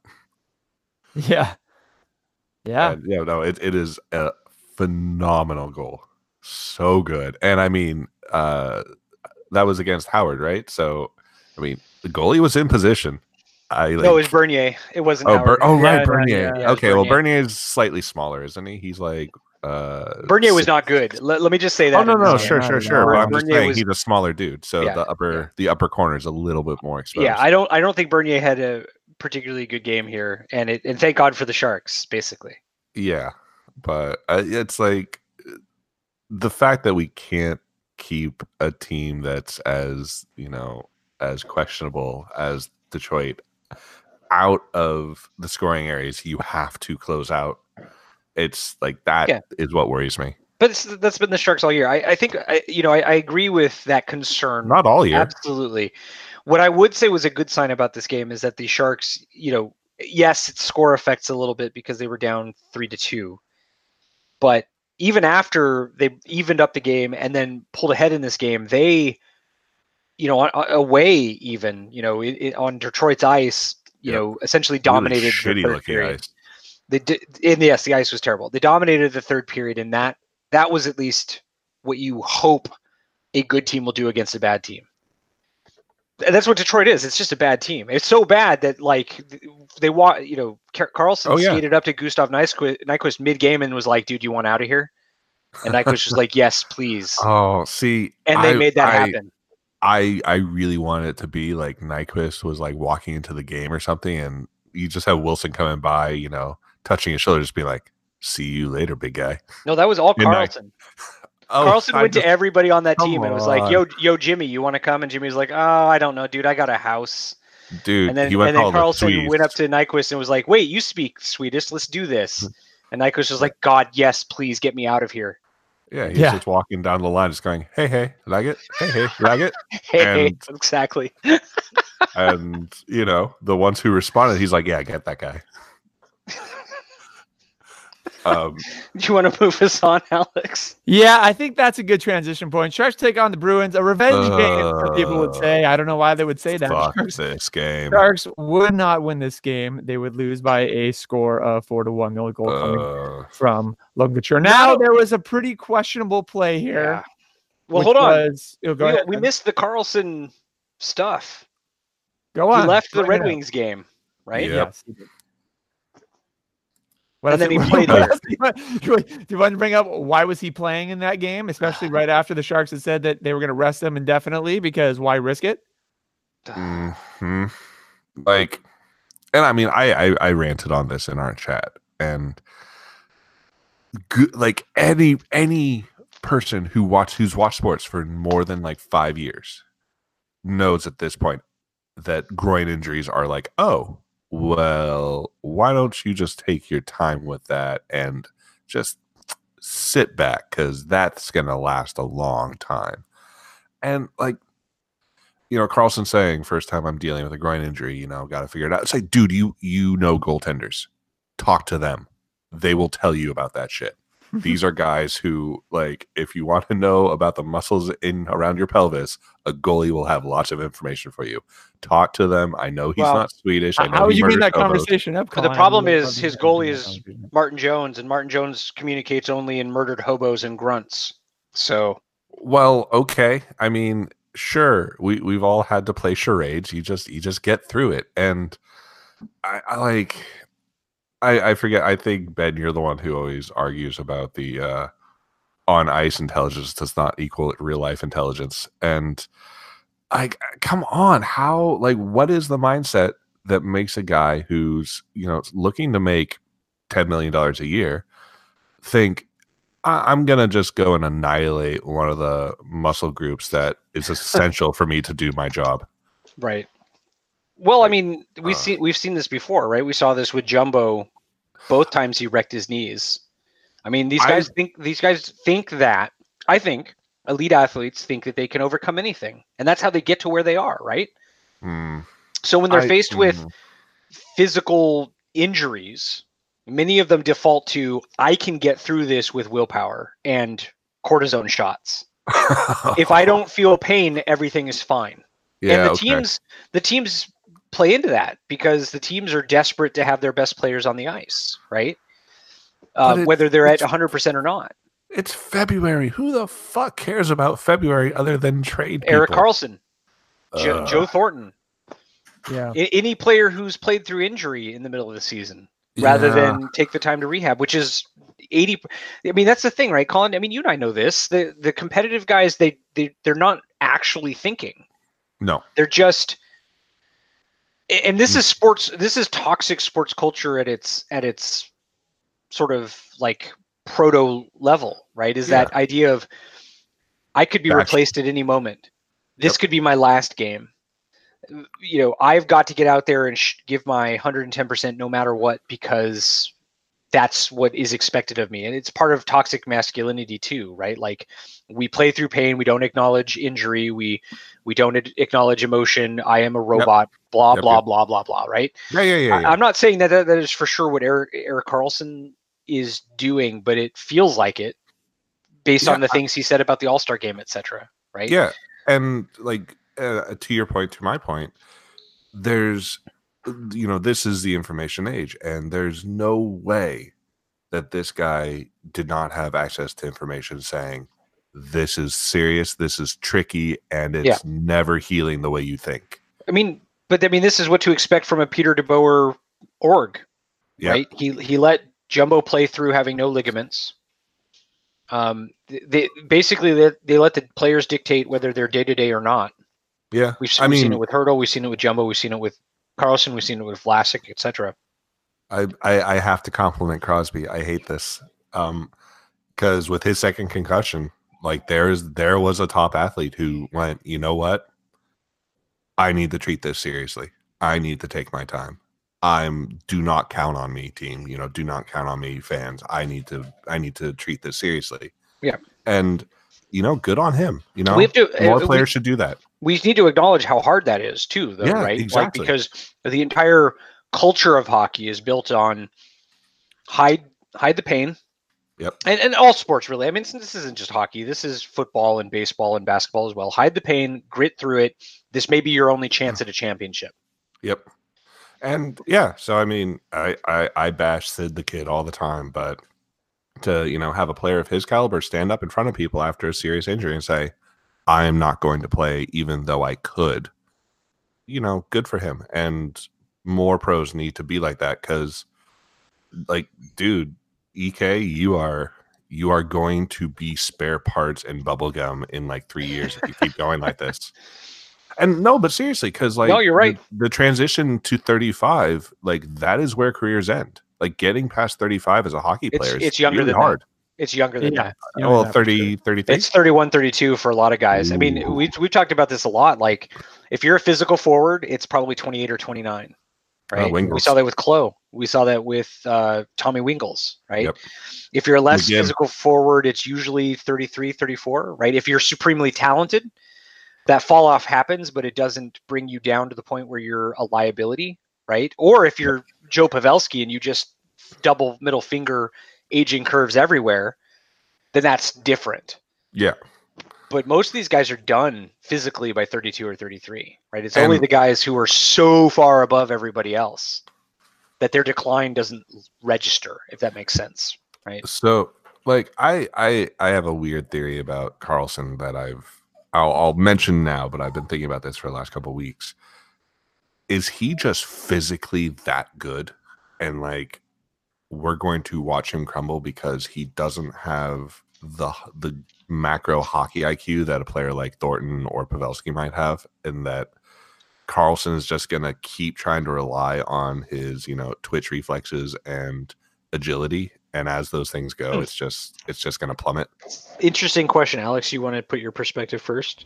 Yeah. Yeah. And, yeah, no, it it is a phenomenal goal, so good, and I mean, uh, that was against Howard, right? So, I mean, the goalie was in position. I like, No, it was Bernier. It wasn't. oh, Howard. Ber- oh, right, Yeah, Bernier. yeah, yeah, it was okay, well, Bernier. Bernier is slightly smaller, isn't he? He's like uh, Bernier was six- not good. Let, let me just say that. Oh no, in no, this sure, game. sure, No, sure. no, But I'm just Bernier saying was- he's a smaller dude, so Yeah, the upper yeah. the upper corner is a little bit more exposed. Yeah, I don't. I don't think Bernier had a particularly good game here, and it. And thank God for the Sharks, basically. yeah, but uh, it's like the fact that we can't keep a team that's as you know as questionable as Detroit out of the scoring areas. You have to close out. It's like that is Yeah. what worries me. But it's, that's been the Sharks all year. I, I think, I, you know, I, I agree with that concern. Not all year. Absolutely. What I would say was a good sign about this game is that the Sharks, you know, yes, its score affects a little bit because they were down three to two. But even after they evened up the game and then pulled ahead in this game, they, you know, on- away even, you know, it, it, on Detroit's ice, you Yep. know, essentially Really dominated the shitty third looking period. ice. They did, and yes, the ice was terrible. They dominated the third period, and that that was at least what you hope a good team will do against a bad team. That's what Detroit is. It's just a bad team. It's so bad that like they want, you know, Carlson oh, yeah. skated up to Gustav Nyquist, Nyquist mid game and was like, "Dude, you want out of here?" And Nyquist was like, "Yes, please." Oh, see, and they I, made that I, happen. I I really wanted it to be like Nyquist was like walking into the game or something, and you just have Wilson coming by, you know, touching his shoulder, just being like, "See you later, big guy." No, that was all Carlson. Oh, Carlson went just, to everybody on that team and was like, "Yo, yo, Jimmy, you want to come?" And Jimmy was like, "Oh, I don't know, dude. I got a house." Dude, and then, he went and then Carlson the went up to Nyquist and was like, "Wait, you speak Swedish? Let's do this." And Nyquist was like, "God, yes, please get me out of here." Yeah, he's yeah. just walking down the line, just going, "Hey, hey, like it? Hey, hey, like it?" hey, and, exactly. And you know, the ones who responded, he's like, "Yeah, get that guy." Um, Do you want to move us on, Alex? Yeah, I think that's a good transition point. Sharks take on the Bruins, a revenge uh, game. Some people would say. I don't know why they would say that. Fuck Sharks, this game. Sharks would not win this game. They would lose by a score of four to one. The only goal coming uh, from Logan Couture. Now there was a pretty questionable play here. Yeah. Well, hold on. Was, oh, go we, ahead. we missed the Carlson stuff. Go on. He left go the Red ahead. Wings game, right? Yep. Yes. He did. What and then he it, played here. Do you want to bring up why was he playing in that game, especially right after the Sharks had said that they were going to rest him indefinitely? Because why risk it? Mm-hmm. Like, and I mean, I, I I ranted on this in our chat, and good, like any any person who watch who's watched sports for more than like five years knows at this point that groin injuries are like, oh. Well, why don't you just take your time with that and just sit back, because that's going to last a long time. And like, you know, Carlson saying, first time I'm dealing with a groin injury, you know, got to figure it out. It's like, dude, you you know goaltenders. Talk to them. They will tell you about that shit. These are guys who, like, if you want to know about the muscles in around your pelvis, a goalie will have lots of information for you. Talk to them. I know he's well, not Swedish. I know how would you bring that Hobos. conversation up? But the problem is his goalie is Martin Jones, and Martin Jones communicates only in murdered hobos and grunts. So, well, okay. I mean, sure, we we've all had to play charades. You just you just get through it, and I, I like. I, I forget. I think, Ben, you're the one who always argues about the uh, on ice intelligence does not equal real life intelligence. And like, come on, how, like, what is the mindset that makes a guy who's, you know, looking to make ten million dollars a year think, I- I'm going to just go and annihilate one of the muscle groups that is essential for me to do my job? Right. Well, I mean, we've uh, seen we've seen this before, right? We saw this with Jumbo. Both times he wrecked his knees. I mean, these guys I, think these guys think that I think elite athletes think that they can overcome anything, and that's how they get to where they are, right? Mm, so when they're I, faced mm, with physical injuries, many of them default to, I can get through this with willpower and cortisone shots. If I don't feel pain, everything is fine. Yeah, and the okay. teams the teams play into that because the teams are desperate to have their best players on the ice, right? Uh, it, whether they're at one hundred percent or not. It's February. Who the fuck cares about February other than trade people? Erik Karlsson, uh, jo- Joe Thornton. Yeah. I- any player who's played through injury in the middle of the season rather yeah. than take the time to rehab, which is eighty. I mean, that's the thing, right, Colin? I mean, you and I know this. The the competitive guys, they, they, they're not actually thinking. No. They're just... And this is sports. This is toxic sports culture at its at its sort of like proto level, right? Is yeah. that idea of I could be That's... replaced at any moment. This yep. could be my last game. You know, I've got to get out there and sh- give my one hundred ten percent no matter what, because that's what is expected of me. And it's part of toxic masculinity too, right? Like, we play through pain. We don't acknowledge injury. We we don't ad- acknowledge emotion. I am a robot. Yep. Blah, yep, blah, yep. blah, blah, blah, right? Yeah, yeah, yeah. yeah. I, I'm not saying that, that that is for sure what Erik, Erik Karlsson is doing, but it feels like it based yeah, on the I, things he said about the All-Star game, et cetera, right? Yeah, and like, uh, to your point, to my point, there's, you know, this is the information age, and there's no way that this guy did not have access to information saying, this is serious, this is tricky, and it's Yeah. never healing the way you think. I mean, but I mean, this is what to expect from a Peter DeBoer org, Yeah. right? He he let Jumbo play through having no ligaments. Um, they basically they, they let the players dictate whether they're day to day or not. Yeah, We've, I we've mean, seen it with Hurdle, we've seen it with Jumbo, we've seen it with Carlson, we've seen it with Vlasic, et cetera. I, I I have to compliment Crosby. I hate this, um, because with his second concussion, like there's there was a top athlete who went, you know what? I need to treat this seriously. I need to take my time. I'm do not count on me, team. You know, do not count on me, fans. I need to I need to treat this seriously. Yeah, and you know, good on him. You know, we have to, more uh, players we, should do that. We need to acknowledge how hard that is too, though, Yeah, right? exactly. Like, because the entire culture of hockey is built on hide hide the pain. Yep. And and all sports really. I mean, this isn't just hockey. This is football and baseball and basketball as well. Hide the pain, grit through it. This may be your only chance at a championship. Yep. And yeah, so I mean, I, I I bash Sid the Kid all the time, but to, you know, have a player of his caliber stand up in front of people after a serious injury and say, I am not going to play even though I could, you know, good for him. And more pros need to be like that, because like, dude, E K, you are you are going to be spare parts and bubblegum in like three years if you keep going like this. And no, but seriously, because like, no, you're right. The, the transition to thirty-five, like that is where careers end. Like getting past thirty-five as a hockey player, it's, it's younger really than hard. That. It's younger than yeah. that. You know, well, that thirty, sure. thirty-three? It's thirty-one, thirty-two for a lot of guys. Ooh. I mean, we've, we've talked about this a lot. Like, if you're a physical forward, it's probably twenty-eight or twenty-nine, right? Uh, we saw that with Klo. We saw that with uh, Tommy Wingles, right? Yep. If you're a less Again. physical forward, it's usually thirty-three, thirty-four, right? If you're supremely talented, that fall off happens, but it doesn't bring you down to the point where you're a liability, right? Or if you're Joe Pavelski and you just double middle finger aging curves everywhere, then that's different. Yeah. But most of these guys are done physically by thirty-two or thirty-three, right? It's and, only the guys who are so far above everybody else that their decline doesn't register, if that makes sense, right? So, like, I I, I have a weird theory about Carlson that I've I'll, I'll mention now, but I've been thinking about this for the last couple of weeks. Is he just physically that good? And like, we're going to watch him crumble because he doesn't have the the macro hockey I Q that a player like Thornton or Pavelski might have, and that Carlson is just going to keep trying to rely on his, you know, twitch reflexes and agility. And as those things go, it's just it's just going to plummet. Interesting question, Alex. You want to put your perspective first?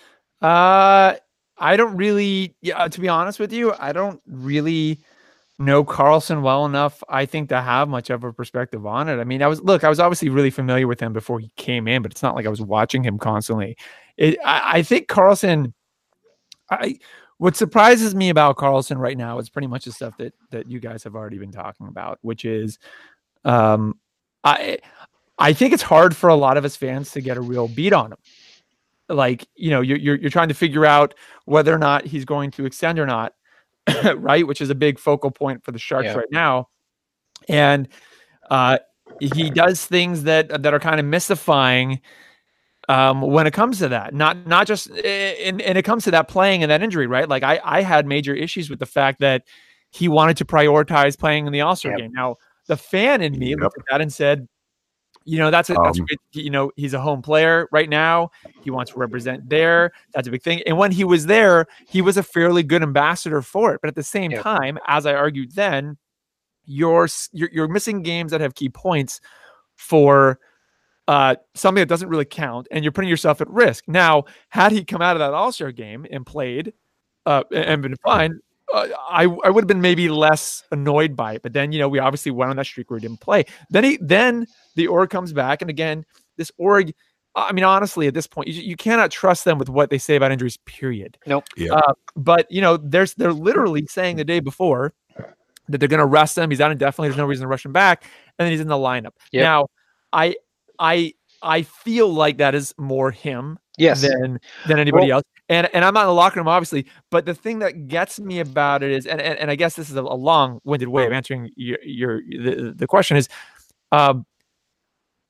Uh, I don't really. Yeah, to be honest with you, I don't really know Carlson well enough, I think, to have much of a perspective on it. I mean, I was look, I was obviously really familiar with him before he came in, but it's not like I was watching him constantly. It, I, I think Carlson. I what surprises me about Carlson right now is pretty much the stuff that that you guys have already been talking about, which is. Um, I I think it's hard for a lot of us fans to get a real beat on him. Like, you know, you're you're, you're trying to figure out whether or not he's going to extend or not, right? Which is a big focal point for the Sharks yeah. right now. And uh, he does things that that are kind of mystifying um, when it comes to that. Not not just and, and it comes to that playing and that injury, right? Like I I had major issues with the fact that he wanted to prioritize playing in the All-Star yep. game. Now. The fan in me yep. looked at that and said, you know, that's a, that's um, great. You know, he's a home player right now. He wants to represent there. That's a big thing. And when he was there, he was a fairly good ambassador for it. But at the same yep. time, as I argued then, you're, you're you're missing games that have key points for uh, something that doesn't really count, and you're putting yourself at risk. Now, had he come out of that All-Star game and played uh, and been fine, Uh, I I would have been maybe less annoyed by it, but then you know we obviously went on that streak where he didn't play. Then he then the org comes back, and again this org. I mean, honestly, at this point, you, you cannot trust them with what they say about injuries. Period. Nope. Yeah. Uh, but you know, there's they're literally saying the day before that they're going to rest him. He's out indefinitely. There's no reason to rush him back, and then he's in the lineup. Yep. Now, I I I feel like that is more him yes. than than anybody well, else. And and I'm not in the locker room, obviously, but the thing that gets me about it is, and and, and I guess this is a, a long-winded way of answering your, your the, the question is, um,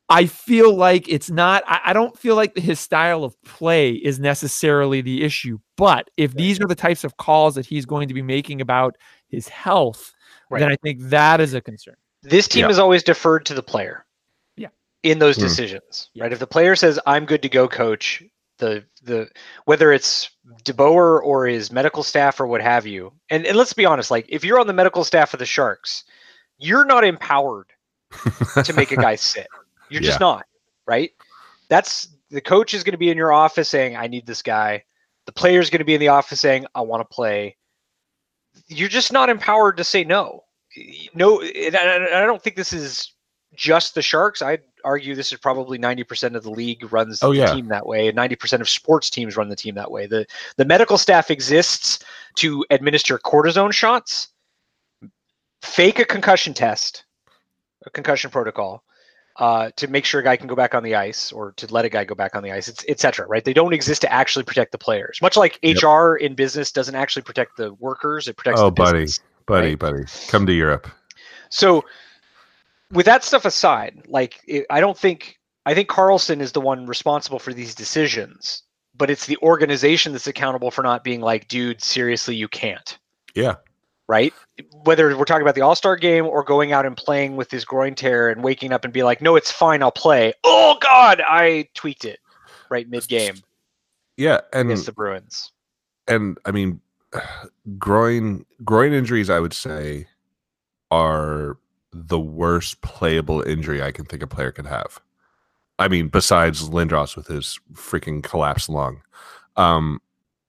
I feel like it's not, I, I don't feel like his style of play is necessarily the issue. But if these are the types of calls that he's going to be making about his health, right. then I think that is a concern. This team yeah. has always deferred to the player. Yeah. In those mm. decisions, right? If the player says, I'm good to go, coach, the, the, whether it's DeBoer or his medical staff or what have you. And, and let's be honest, like if you're on the medical staff of the Sharks, you're not empowered to make a guy sit. You're yeah. just not, right? That's the coach is going to be in your office saying, I need this guy. The player is going to be in the office saying, I want to play. You're just not empowered to say no. No, and I don't think this is just the Sharks. I'd argue this is probably ninety percent of the league runs oh, the yeah. team that way, and ninety percent of sports teams run the team that way. The the medical staff exists to administer cortisone shots, fake a concussion test, a concussion protocol, uh, to make sure a guy can go back on the ice or to let a guy go back on the ice, et cetera, right? They don't exist to actually protect the players. Much like yep. H R in business doesn't actually protect the workers, it protects oh, the buddy, business. buddy, right? buddy, come to Europe. So with that stuff aside, like it, I don't think I think Karlsson is the one responsible for these decisions, but it's the organization that's accountable for not being like, dude, seriously, you can't. Yeah. Right. Whether we're talking about the All-Star game or going out and playing with his groin tear and waking up and be like, no, it's fine, I'll play. Oh God, I tweaked it right mid game. Yeah, and against the Bruins. And I mean, groin groin injuries, I would say, are the worst playable injury I can think a player could have. I mean, besides Lindros with his freaking collapsed lung. Um,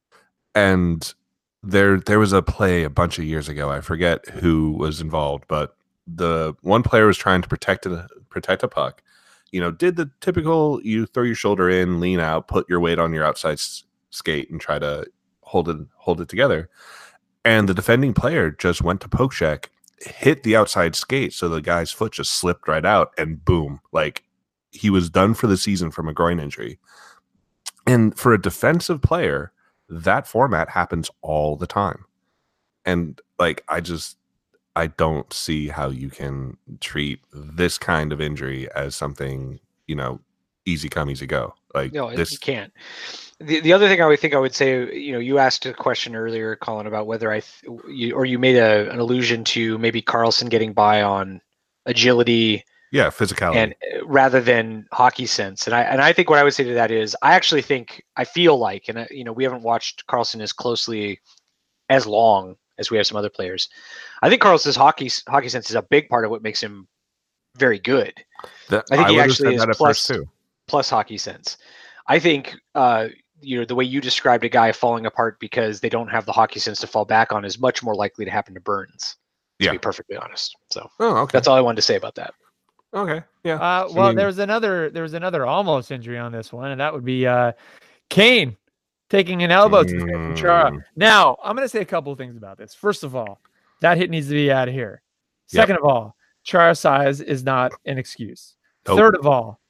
and there there was a play a bunch of years ago. I forget who was involved, but the one player was trying to protect a, protect a puck. You know, did the typical, you throw your shoulder in, lean out, put your weight on your outside s- skate and try to hold it hold it together. And the defending player just went to poke check, hit the outside skate, so the guy's foot just slipped right out, and boom, like he was done for the season from a groin injury. And for a defensive player, that format happens all the time. And like, I just, I don't see how you can treat this kind of injury as something, you know, easy come, easy go. Like, no, this, you can't. The the other thing I would think I would say, you know, you asked a question earlier, Colin, about whether I, th- you, or you made a, an allusion to maybe Karlsson getting by on agility, yeah, physicality, and uh, rather than hockey sense. And I and I think what I would say to that is, I actually think, I feel like, and I, you know, we haven't watched Karlsson as closely, as long as we have some other players. I think Karlsson's hockey hockey sense is a big part of what makes him very good. That, I think I he actually is plus, too. plus hockey sense. I think, uh, you know, the way you described a guy falling apart because they don't have the hockey sense to fall back on is much more likely to happen to Burns, to yeah. be perfectly honest. So oh, okay. That's all I wanted to say about that. Okay. Yeah. Uh, well, I mean, there was another there was another almost injury on this one, and that would be uh, Kane taking an elbow to mm, Chara. Now, I'm going to say a couple of things about this. First of all, that hit needs to be out of here. Second yep. of all, Chara's size is not an excuse. Nope. Third of all,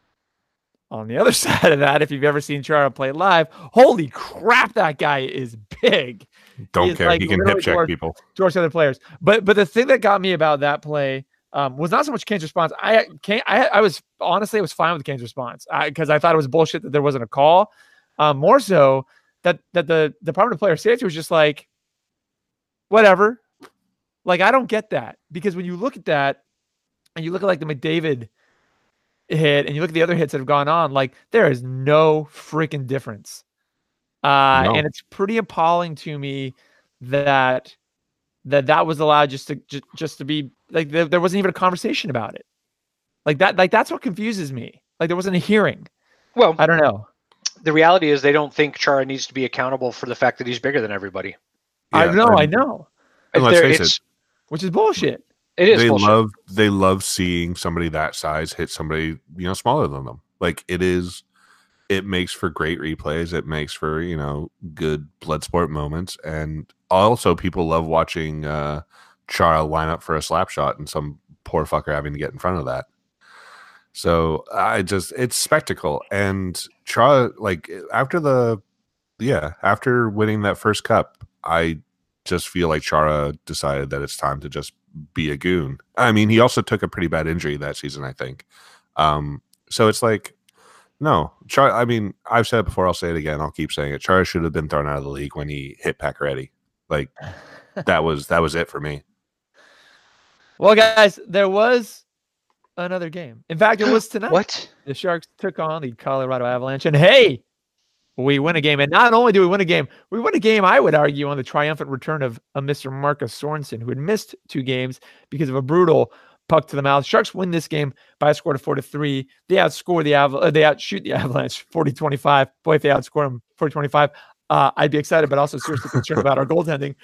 on the other side of that, if you've ever seen Chara play live, holy crap, that guy is big. Don't He's care. Like he can hip check towards, people. Towards other players. But but the thing that got me about that play um, was not so much Kane's response. I Kane, I, I was honestly, I was fine with Kane's response because I, I thought it was bullshit that there wasn't a call. Um, more so that that the Department of Player Safety was just like, whatever. Like, I don't get that. Because when you look at that and you look at like the McDavid hit and you look at the other hits that have gone on, like there is no freaking difference. Uh, no. And it's pretty appalling to me that that that was allowed just to just, just to be like there, there wasn't even a conversation about it. Like that, like that's what confuses me. Like there wasn't a hearing. Well, I don't know. The reality is they don't think Chara needs to be accountable for the fact that he's bigger than everybody. Yeah, I know, I know. And let's face it, which is bullshit. It is. They bullshit. love they love seeing somebody that size hit somebody, you know, smaller than them. Like it is, it makes for great replays. It makes for, you know, good blood sport moments, and also people love watching uh, Chara line up for a slap shot and some poor fucker having to get in front of that. So I just, it's spectacle. And Chara, like after the, yeah, after winning that first cup, I just feel like Chara decided that it's time to just be a goon. I mean, he also took a pretty bad injury that season, I think. Um, so it's like, no, Char. I mean, I've said it before. I'll say it again. I'll keep saying it. Char should have been thrown out of the league when he hit Pacioretty. Like that was that was it for me. Well, guys, there was another game. In fact, it was tonight. What? The Sharks took on the Colorado Avalanche, and hey, we win a game. And not only do we win a game, we win a game, I would argue, on the triumphant return of, of Mister Marcus Sorensen, who had missed two games because of a brutal puck to the mouth. Sharks win this game by a score of four to three. They outscore the Avalanche. Uh, they outshoot the Avalanche forty twenty-five. Boy, if they outscore them forty twenty-five, uh, I'd be excited, but also seriously concerned about our goaltending.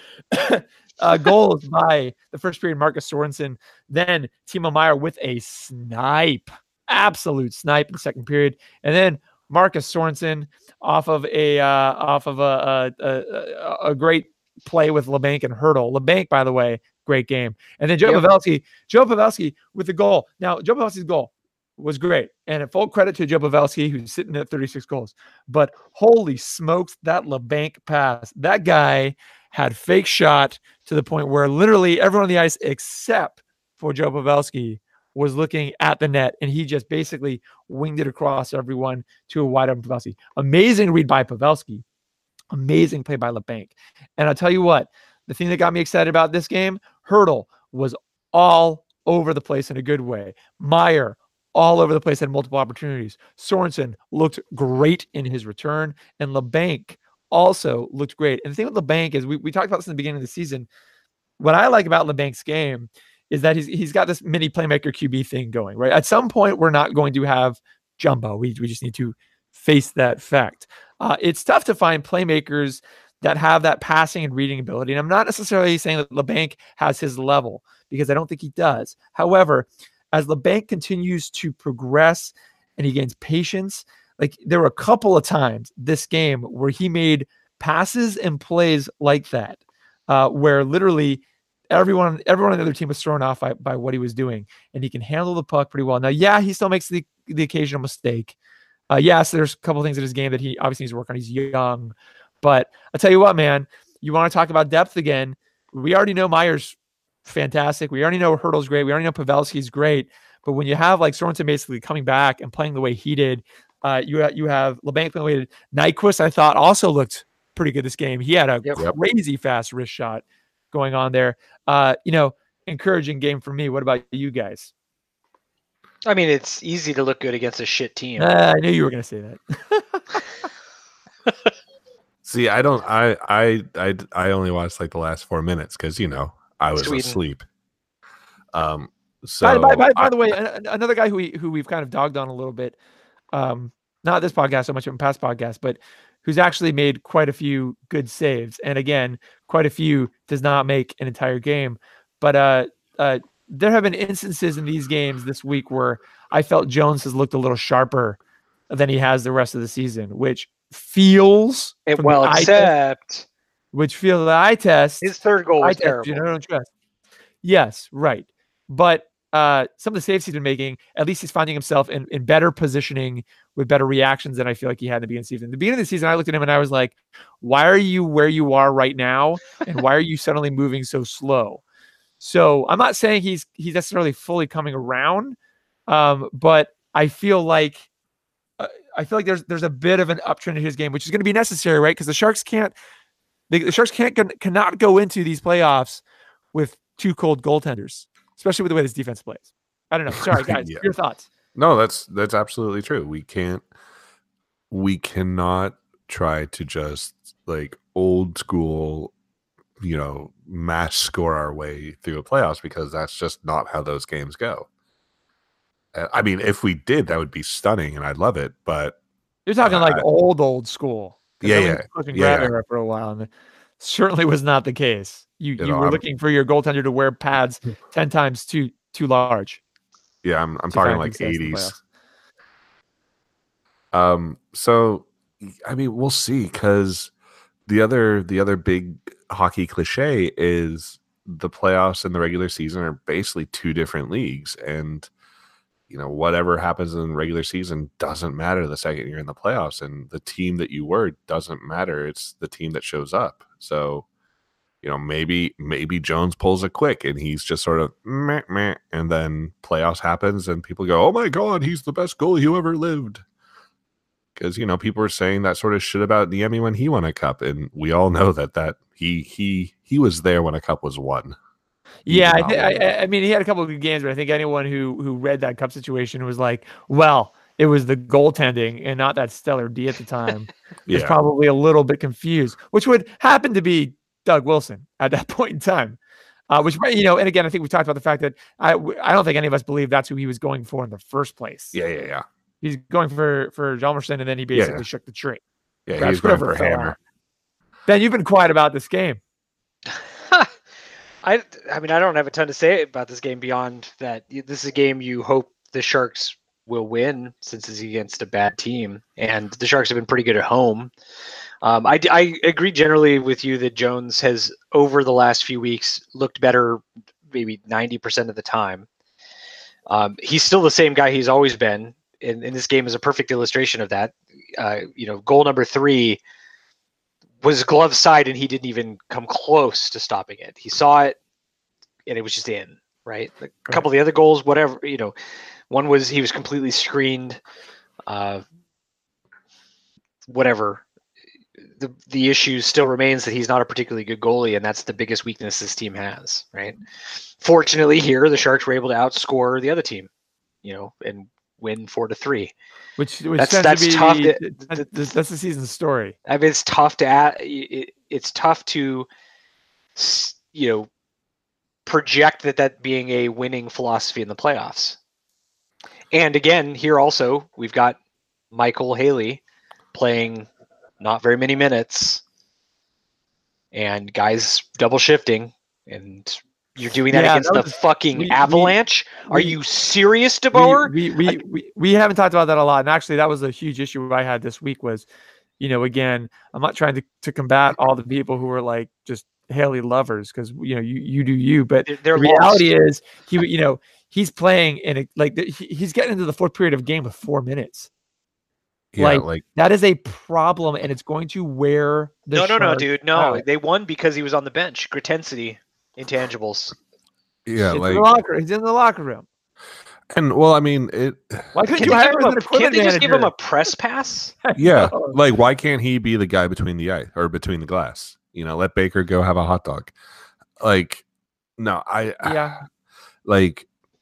uh, goals by the first period, Marcus Sorensen. Then Timo Meier with a snipe, absolute snipe in the second period, and then Marcus Sorensen off of a uh, off of a a, a a great play with LeBanc and Hurdle. LeBanc, by the way, great game. And then Joe yep. Pavelski, Joe Pavelski with the goal. Now, Joe Pavelski's goal was great, and a full credit to Joe Pavelski, who's sitting at thirty-six goals. But holy smokes, that LeBanc pass! That guy had fake shot to the point where literally everyone on the ice except for Joe Pavelski was looking at the net, and he just basically winged it across everyone to a wide open Pavelski. Amazing read by Pavelski. Amazing play by LeBanc. And I'll tell you what, the thing that got me excited about this game, Hurdle was all over the place in a good way. Meier, all over the place, had multiple opportunities. Sorensen looked great in his return, and LeBanc also looked great. And the thing with LeBanc is, we, we talked about this in the beginning of the season. What I like about LeBanc's game is that he's he's got this mini playmaker Q B thing going, right? At some point, we're not going to have jumbo. We, we just need to face that fact. Uh, it's tough to find playmakers that have that passing and reading ability. And I'm not necessarily saying that LeBanc has his level, because I don't think he does. However, as LeBanc continues to progress and he gains patience, like there were a couple of times this game where he made passes and plays like that, uh, where literally everyone, everyone on the other team was thrown off by, by what he was doing, and he can handle the puck pretty well. Now, yeah, he still makes the, the occasional mistake. Uh, yes, there's a couple of things in his game that he obviously needs to work on. He's young, but I'll tell you what, man, you want to talk about depth again. We already know Meier's fantastic. We already know Hurdle's great. We already know Pavelski's great. But when you have like Sorensen basically coming back and playing the way he did, uh, you, you have LeBanc playing the way he did. Nyquist, I thought, also looked pretty good this game. He had a yep. crazy fast wrist shot going on there. Uh, you know, encouraging game for me. What about you guys? I mean, it's easy to look good against a shit team. Uh, I knew you were going to say that. See, I don't. I I I I only watched like the last four minutes because you know I was Sweden. asleep. Um. So by, by, by, by I, the way, another guy who we who we've kind of dogged on a little bit, um, not this podcast so much, but in past podcasts, but who's actually made quite a few good saves, and again, quite a few does not make an entire game, but uh, uh. there have been instances in these games this week where I felt Jones has looked a little sharper than he has the rest of the season, which feels it well, except test, which feels the eye test. His third goal was test, terrible. You know, don't trust. Yes, right. But uh, some of the saves he's been making, at least he's finding himself in, in better positioning with better reactions than I feel like he had at the beginning of the season. At the beginning of the season, I looked at him and I was like, why are you where you are right now? And why are you suddenly moving so slow? So I'm not saying he's he's necessarily fully coming around, um, but I feel like uh, I feel like there's there's a bit of an uptrend in his game, which is going to be necessary, right? Because the Sharks can't they, the Sharks can't cannot go into these playoffs with two cold goaltenders, especially with the way this defense plays. I don't know. Sorry, guys. yeah. Your thoughts? No, that's that's absolutely true. We can't we cannot try to just like old school, you know, mass score our way through the playoffs, because that's just not how those games go. I mean, if we did, that would be stunning and I'd love it, but you're talking uh, like old, old school. Yeah, yeah. yeah, yeah. For a while, and it certainly was not the case. You you, you know, were I'm, looking for your goaltender to wear pads ten times too too large. Yeah, I'm I'm talking like eighties. Um, so I mean, we'll see, because the other the other big hockey cliche is the playoffs and the regular season are basically two different leagues, and you know, whatever happens in the regular season doesn't matter the second you're in the playoffs, and the team that you were doesn't matter. It's the team that shows up. So you know, maybe maybe Jones pulls it quick and he's just sort of meh, meh, and then playoffs happens and people go, oh my God, he's the best goalie who ever lived. Because, you know, people were saying that sort of shit about Niemi when he won a cup, and we all know that that he he he was there when a cup was won. He yeah, I, th- I, I mean, he had a couple of good games, but I think anyone who who read that cup situation was like, well, it was the goaltending and not that stellar D at the time. Yeah. Is probably a little bit confused, which would happen to be Doug Wilson at that point in time. Uh, which, you know, and again, I think we talked about the fact that I I don't think any of us believe that's who he was going for in the first place. Yeah, yeah, yeah. He's going for for Hjalmarsson, and then he basically Yeah. shook the tree. Yeah, Perhaps he's going whatever for fell Hammer. out. Ben, you've been quiet about this game. I, I mean, I don't have a ton to say about this game beyond that. This is a game you hope the Sharks will win since it's against a bad team, and the Sharks have been pretty good at home. Um, I, I agree generally with you that Jones has, over the last few weeks, looked better maybe ninety percent of the time. Um, he's still the same guy he's always been, and, and this game is a perfect illustration of that. Uh, you know, goal number three was glove side, and he didn't even come close to stopping it. He saw it, and it was just in, right? A couple of the other goals, whatever, you know, one was he was completely screened, uh, whatever. The the issue still remains that he's not a particularly good goalie, and that's the biggest weakness this team has, right? Fortunately, here the Sharks were able to outscore the other team, you know, and win four to three. Which, which That's- tends that's to be, tough to- that- that's, that's the season's story. I mean, it's tough to add. It, it's tough to, s- you know, project that that being a winning philosophy in the playoffs. And again, here also we've got Michael Haley playing not very many minutes, and guys double shifting, and you're doing that Yeah, against that the was- fucking we- we- Avalanche. Are we- you serious, We, DeBoer? we, we, we, we haven't talked about that a lot. And actually, that was a huge issue I had this week was, you know, again, I'm not trying to, to combat all the people who are like just Haley lovers because, you know, you, you do you. But They're, they're the lost. reality is, he, you know, he's playing in a, like, the, he, he's getting into the fourth period of a game with four minutes. Yeah, Like, like That is a problem, and it's going to wear the No, no, no, Sharks dude. No, out. they won because he was on the bench. Gratensity, intangibles. yeah, It's in like the locker, he's in the locker room. and well, I mean it. Why couldn't Can you they, hire give him him as an a, equipment can't they just give him a manager? press pass? Yeah, No. like why can't he be the guy between the ice or between the glass? You know, let Baker go have a hot dog. Like, no, I Yeah. like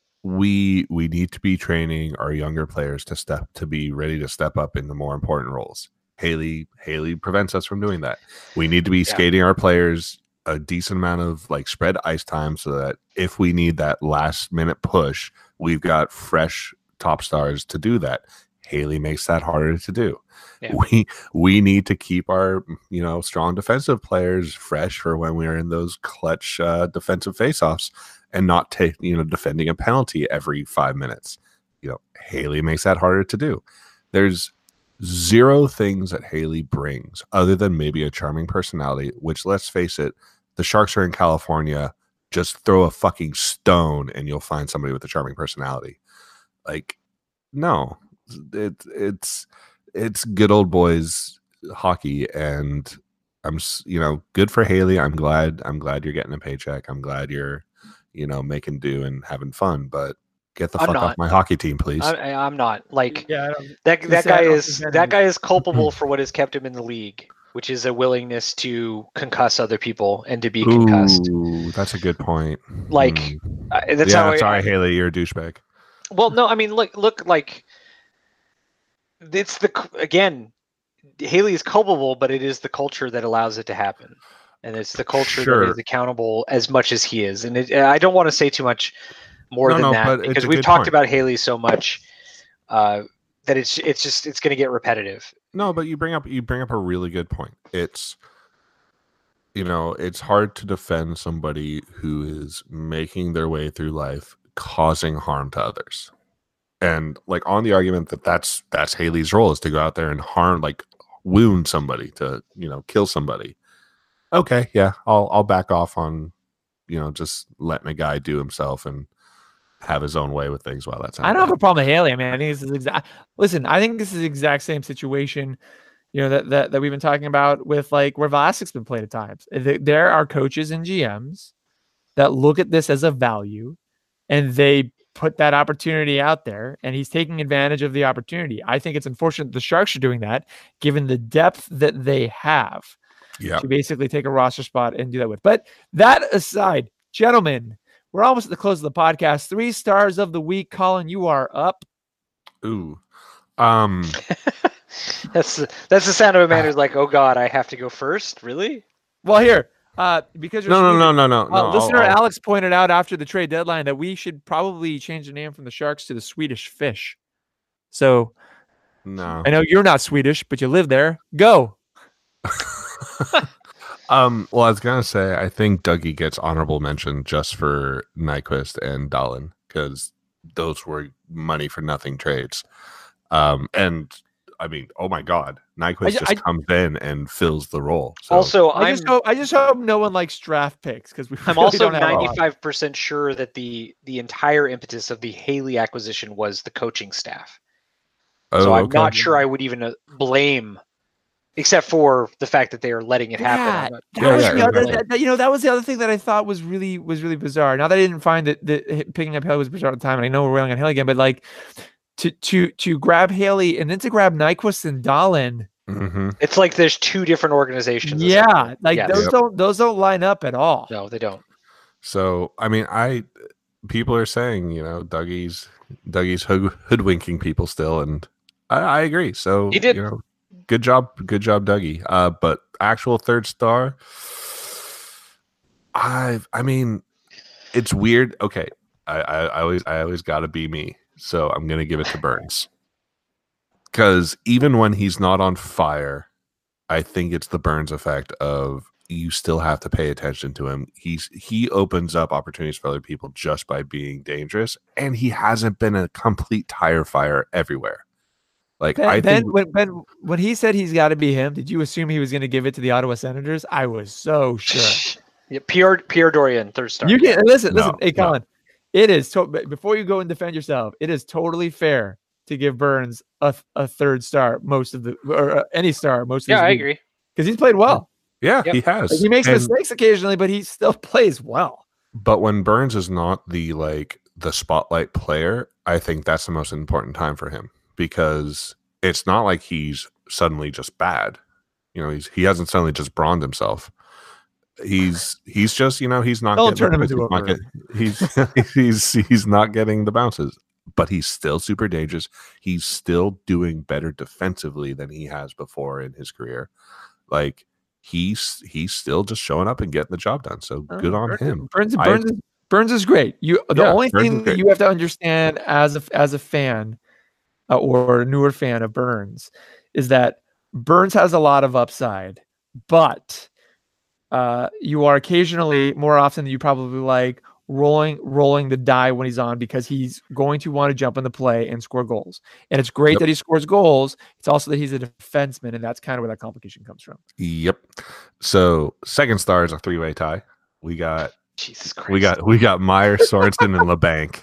we we need to be training our younger players to step to be ready to step up in the more important roles. Haley Haley prevents us from doing that. We need to be Yeah. skating our players a decent amount of like spread ice time so that if we need that last minute push, we've got fresh top stars to do that. Haley makes that harder to do. Yeah. We we need to keep our you know strong defensive players fresh for when we are in those clutch uh, defensive faceoffs and not take you know defending a penalty every five minutes. You know, Haley makes that harder to do. There's zero things that Haley brings other than maybe a charming personality, which let's face it, the Sharks are in California. Just throw a fucking stone and you'll find somebody with a charming personality. Like, no, it, it's it's good old boys hockey, and I'm s- you know good for Haley. I'm glad I'm glad you're getting a paycheck. I'm glad you're you know making do and having fun. But get the I'm fuck not. off my hockey team, please. I, I'm not like Yeah, I don't, that. Just That say I guy don't is think that that is- guy is culpable for what has kept him in the league, which is a willingness to concuss other people and to be concussed. Ooh, that's a good point. Like, Hmm. Uh, that's yeah, how I, sorry, Haley, you're a douchebag. Well, no, I mean, look, look, like it's the again, Haley is culpable, but it is the culture that allows it to happen, and it's the culture Sure. that is accountable as much as he is. And it, I don't want to say too much more No, than no, that but it's because a we've good talked point. about Haley so much uh, that it's it's just it's going to get repetitive. No, but you bring up you bring up a really good point. It's you know, it's hard to defend somebody who is making their way through life causing harm to others. And like on the argument that that's that's Haley's role is to go out there and harm like wound somebody, to, you know, kill somebody. Okay, yeah, I'll I'll back off on, you know, just letting a guy do himself and have his own way with things while that's I don't have a problem with Haley. I mean, I think this is exact. Listen, I think this is the exact same situation. you know, that, that, that we've been talking about with like where Vlasic's been played at times. There are coaches and G Ms that look at this as a value and they put that opportunity out there, and he's taking advantage of the opportunity. I think it's unfortunate the Sharks are doing that, given the depth that they have yeah. to basically take a roster spot and do that with. But that aside, gentlemen, we're almost at the close of the podcast. Three stars of the week. Colin, you are up. Ooh. Um, that's, that's the sound of a man who's like, oh God, I have to go first? Really? Well, here, Uh, because you're no, no, Swedish, no, no, no, uh, no. listener I'll, I'll, Alex pointed out after the trade deadline that we should probably change the name from the Sharks to the Swedish Fish. So, no, I know you're not Swedish, but you live there. Go. um. Well, I was gonna say I think Dougie gets honorable mention just for Nyquist and Dahlin because those were money for nothing trades. Um, and I mean, oh my God, Nyquist just I, comes in and fills the role. So. Also, I I'm just hope I just hope no one likes draft picks because we. I'm really also don't have a lot. ninety-five percent sure that the the entire impetus of the Haley acquisition was the coaching staff. Oh, so I'm okay. not sure I would even uh, blame, except for the fact that they are letting it happen. Yeah, I'm not- that Yeah, was yeah, the other, yeah. that, that- you know, that was the other thing that I thought was really was really bizarre. Now that I didn't find that, that picking up Haley was bizarre at the time, and I know we're railing on Haley again, but like to to to grab Haley and then to grab Nyquist and Dahlin. Mm-hmm. It's like there's two different organizations. Yeah, like Yes. those Yep. don't those don't line up at all. No, they don't. So I mean, I people are saying you know Dougie's Dougie's hood, hoodwinking people still, and I, I agree. So He did. You know, good job, good job, Dougie. Uh, but actual third star, I I mean, it's weird. Okay, I I, I always I always got to be me, so I'm gonna give it to Burns because even when he's not on fire, I think it's the Burns effect of you still have to pay attention to him. He's he opens up opportunities for other people just by being dangerous, and he hasn't been a complete tire fire everywhere. Like Ben, I ben, think, when, ben, when he said he's got to be him, did you assume he was going to give it to the Ottawa Senators? I was so sure. Yeah, Pierre Pierre Dorian, third star. You can listen, No, listen. Hey, no. Colin, it is to, before you go and defend yourself. It is totally fair to give Burns a, a third star most of the or uh, any star most of Yeah, his I week, agree. because he's played well. yeah, Yep. he has. Like, he makes And- mistakes occasionally, but he still plays well. But when Burns is not the like the spotlight player, I think that's the most important time for him because it's not like he's suddenly just bad. You know, he's he hasn't suddenly just brawned himself. He's he's just you know he's not Don't getting turn him the, into a he's, not get, he's he's he's not getting the bounces, but he's still super dangerous. He's still doing better defensively than he has before in his career. Like he's he's still just showing up and getting the job done. So good on Burns, him. Burns, I- Burns, is, Burns is great. You the Yeah, only Burns is thing that great. you have to understand as a as a fan uh, or a newer fan of Burns is that Burns has a lot of upside, but uh, you are occasionally, more often than you probably like, rolling rolling the die when he's on because he's going to want to jump in the play and score goals. And it's great Yep. that he scores goals. It's also that he's a defenseman, and that's kind of where that complication comes from. Yep. So second star is a three way tie. We got Jesus Christ. we got we got Meyer, Sorensen, and LeBanc.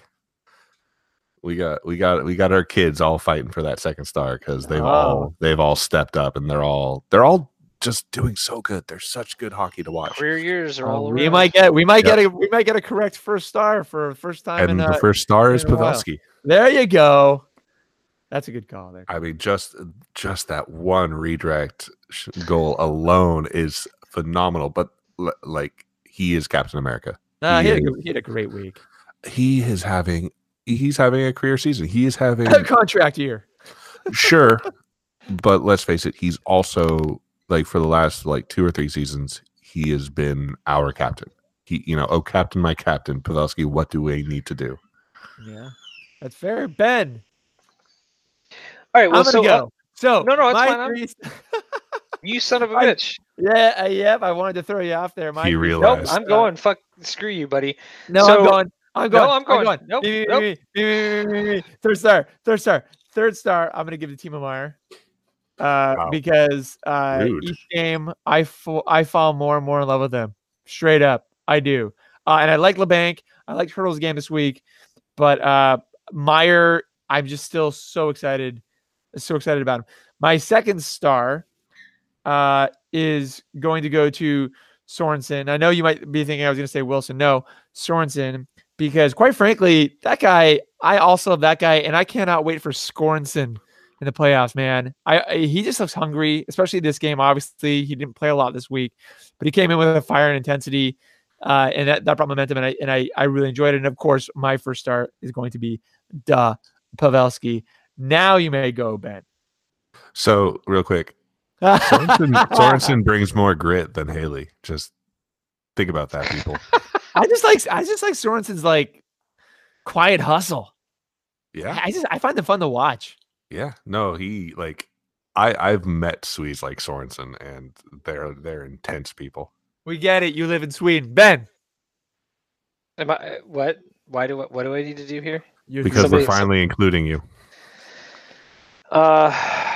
We got we got we got our kids all fighting for that second star because they've Oh. all they've all stepped up and they're all they're all just doing so good. They're such good hockey to watch. career years are all Uh, we around. might get we might Yep. get a we might get a correct first star for the first time. And in, the uh, first star is in a while. Pavelski. There you go. That's a good call there. I mean, just just that one redirect sh- goal alone is phenomenal. But l- like he is Captain America. Nah, he, he had a, is- good- he had a great week. He is having he's having a career season. He is having Contract year. sure, but let's face it, he's also like for the last like two or three seasons, he has been our captain. He, you know, oh captain, my captain, Pavelski. What do we need to do? Yeah, that's fair. Ben, All right, well, I'm gonna so go. uh, So no, no, it's my fine, I'm- three- you son of a I- bitch. yeah, uh, yep. I wanted to throw you off there. My He three- realized. Nope, I'm going. Fuck, screw you, buddy. No, So- I'm going. I'm going. I'm going. Nope, Me, me, nope. me, me, me, me, me, me. Third star. Third star. Third star. I'm gonna give to Timo Meyer. Uh, Wow. because uh, Rude. each game I fall I fall more and more in love with him. Straight up, I do. Uh, and I like LeBanc. I like Hurdle's game this week, but uh, Meyer, I'm just still so excited, so excited about him. My second star uh, is going to go to Sorensen. I know you might be thinking I was going to say Wilson. No, Sorensen, because quite frankly, that guy, I also love that guy, and I cannot wait for Sorensen in the playoffs, man. I, I he just looks hungry, especially this game. Obviously, he didn't play a lot this week, but he came in with a fire and intensity, uh, and that, that brought momentum, and I and I I really enjoyed it. And of course, my first start is going to be duh Pavelski. Now you may go, Ben. So real quick, Sorensen, Sorensen brings more grit than Haley. Just think about that, people. I just like I just like Sorensen's like quiet hustle. Yeah, I just I find them fun to watch. Yeah, no, he like I I've met Swedes like Sorensen, and they're they're intense people. We get it. You live in Sweden, Ben. Am I what? Why do what do I need to do here? You're because somebody, we're finally some... including you. Uh,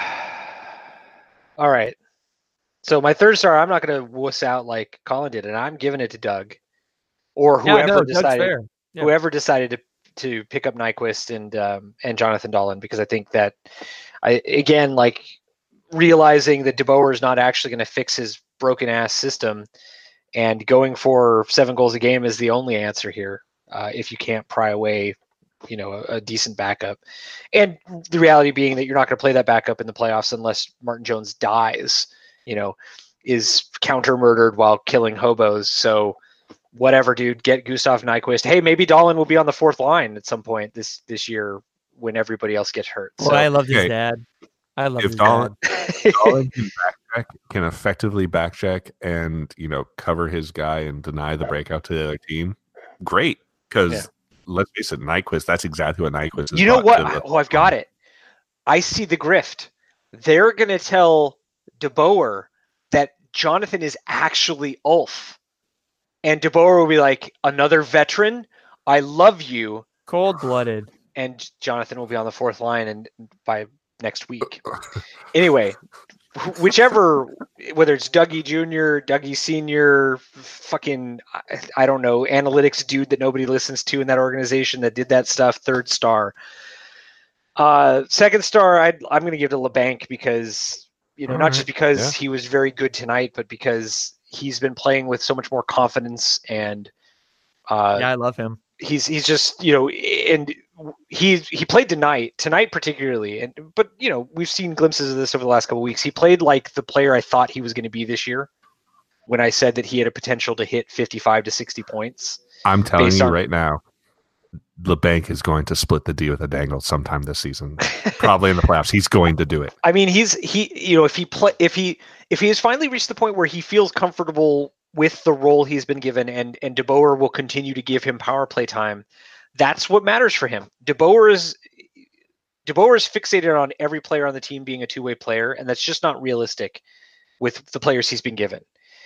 all right. So my third star, I'm not going to wuss out like Colin did, and I'm giving it to Doug, or whoever yeah, no, decided yeah. whoever decided to to pick up Nyquist and um, and Jonathan Dahlen, because I think that I again like realizing that DeBoer is not actually going to fix his broken ass system, and going for seven goals a game is the only answer here. Uh, if you can't pry away, you know, a, a decent backup, and the reality being that you're not going to play that backup in the playoffs unless Martin Jones dies, you know, is counter murdered while killing hobos. So whatever, dude, get Gustav Nyquist. Hey, maybe Dahlen will be on the fourth line at some point this this year when everybody else gets hurt. Well, so, I love his okay. dad. I love if his Dahlen, dad. Dahlen can backcheck, can effectively backcheck and, you know, cover his guy and deny the breakout to the other team, great. Because yeah. let's face it, Nyquist, that's exactly what Nyquist is. You know what? The- oh, I've got it. I see the grift. They're going to tell DeBoer that Jonathan is actually Ulf. And DeBoer will be like, another veteran? I love you. Cold-blooded. And Jonathan will be on the fourth line and by next week. Anyway, whichever, whether it's Dougie Junior, Dougie Senior, fucking, I don't know, analytics dude that nobody listens to in that organization that did that stuff, third star. Uh, second star, I'd, I'm going to give to LeBanc because, you know, All not right. just because yeah. he was very good tonight, but because he's been playing with so much more confidence and uh, yeah, I love him. He's he's just, you know, and he he played tonight tonight particularly, and but you know we've seen glimpses of this over the last couple of weeks. He played like the player I thought he was going to be this year. When I said that he had a potential to hit fifty-five to sixty points, I'm telling you on, right now, LeBanc is going to split the D with a dangle sometime this season, probably in the playoffs. He's going to do it. I mean, he's he you know if he play if he if he has finally reached the point where he feels comfortable with the role he's been given, and and DeBoer will continue to give him power play time, that's what matters for him. DeBoer is DeBoer is fixated on every player on the team being a two-way player, and that's just not realistic with the players he's been given.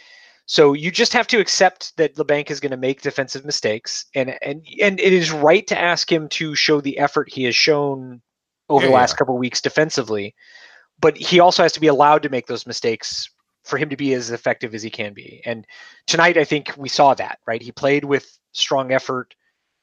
So you just have to accept that LeBanc is going to make defensive mistakes, and and and it is right to ask him to show the effort he has shown over yeah, the last yeah. couple of weeks defensively, but he also has to be allowed to make those mistakes for him to be as effective as he can be. And tonight, I think we saw that, right? He played with strong effort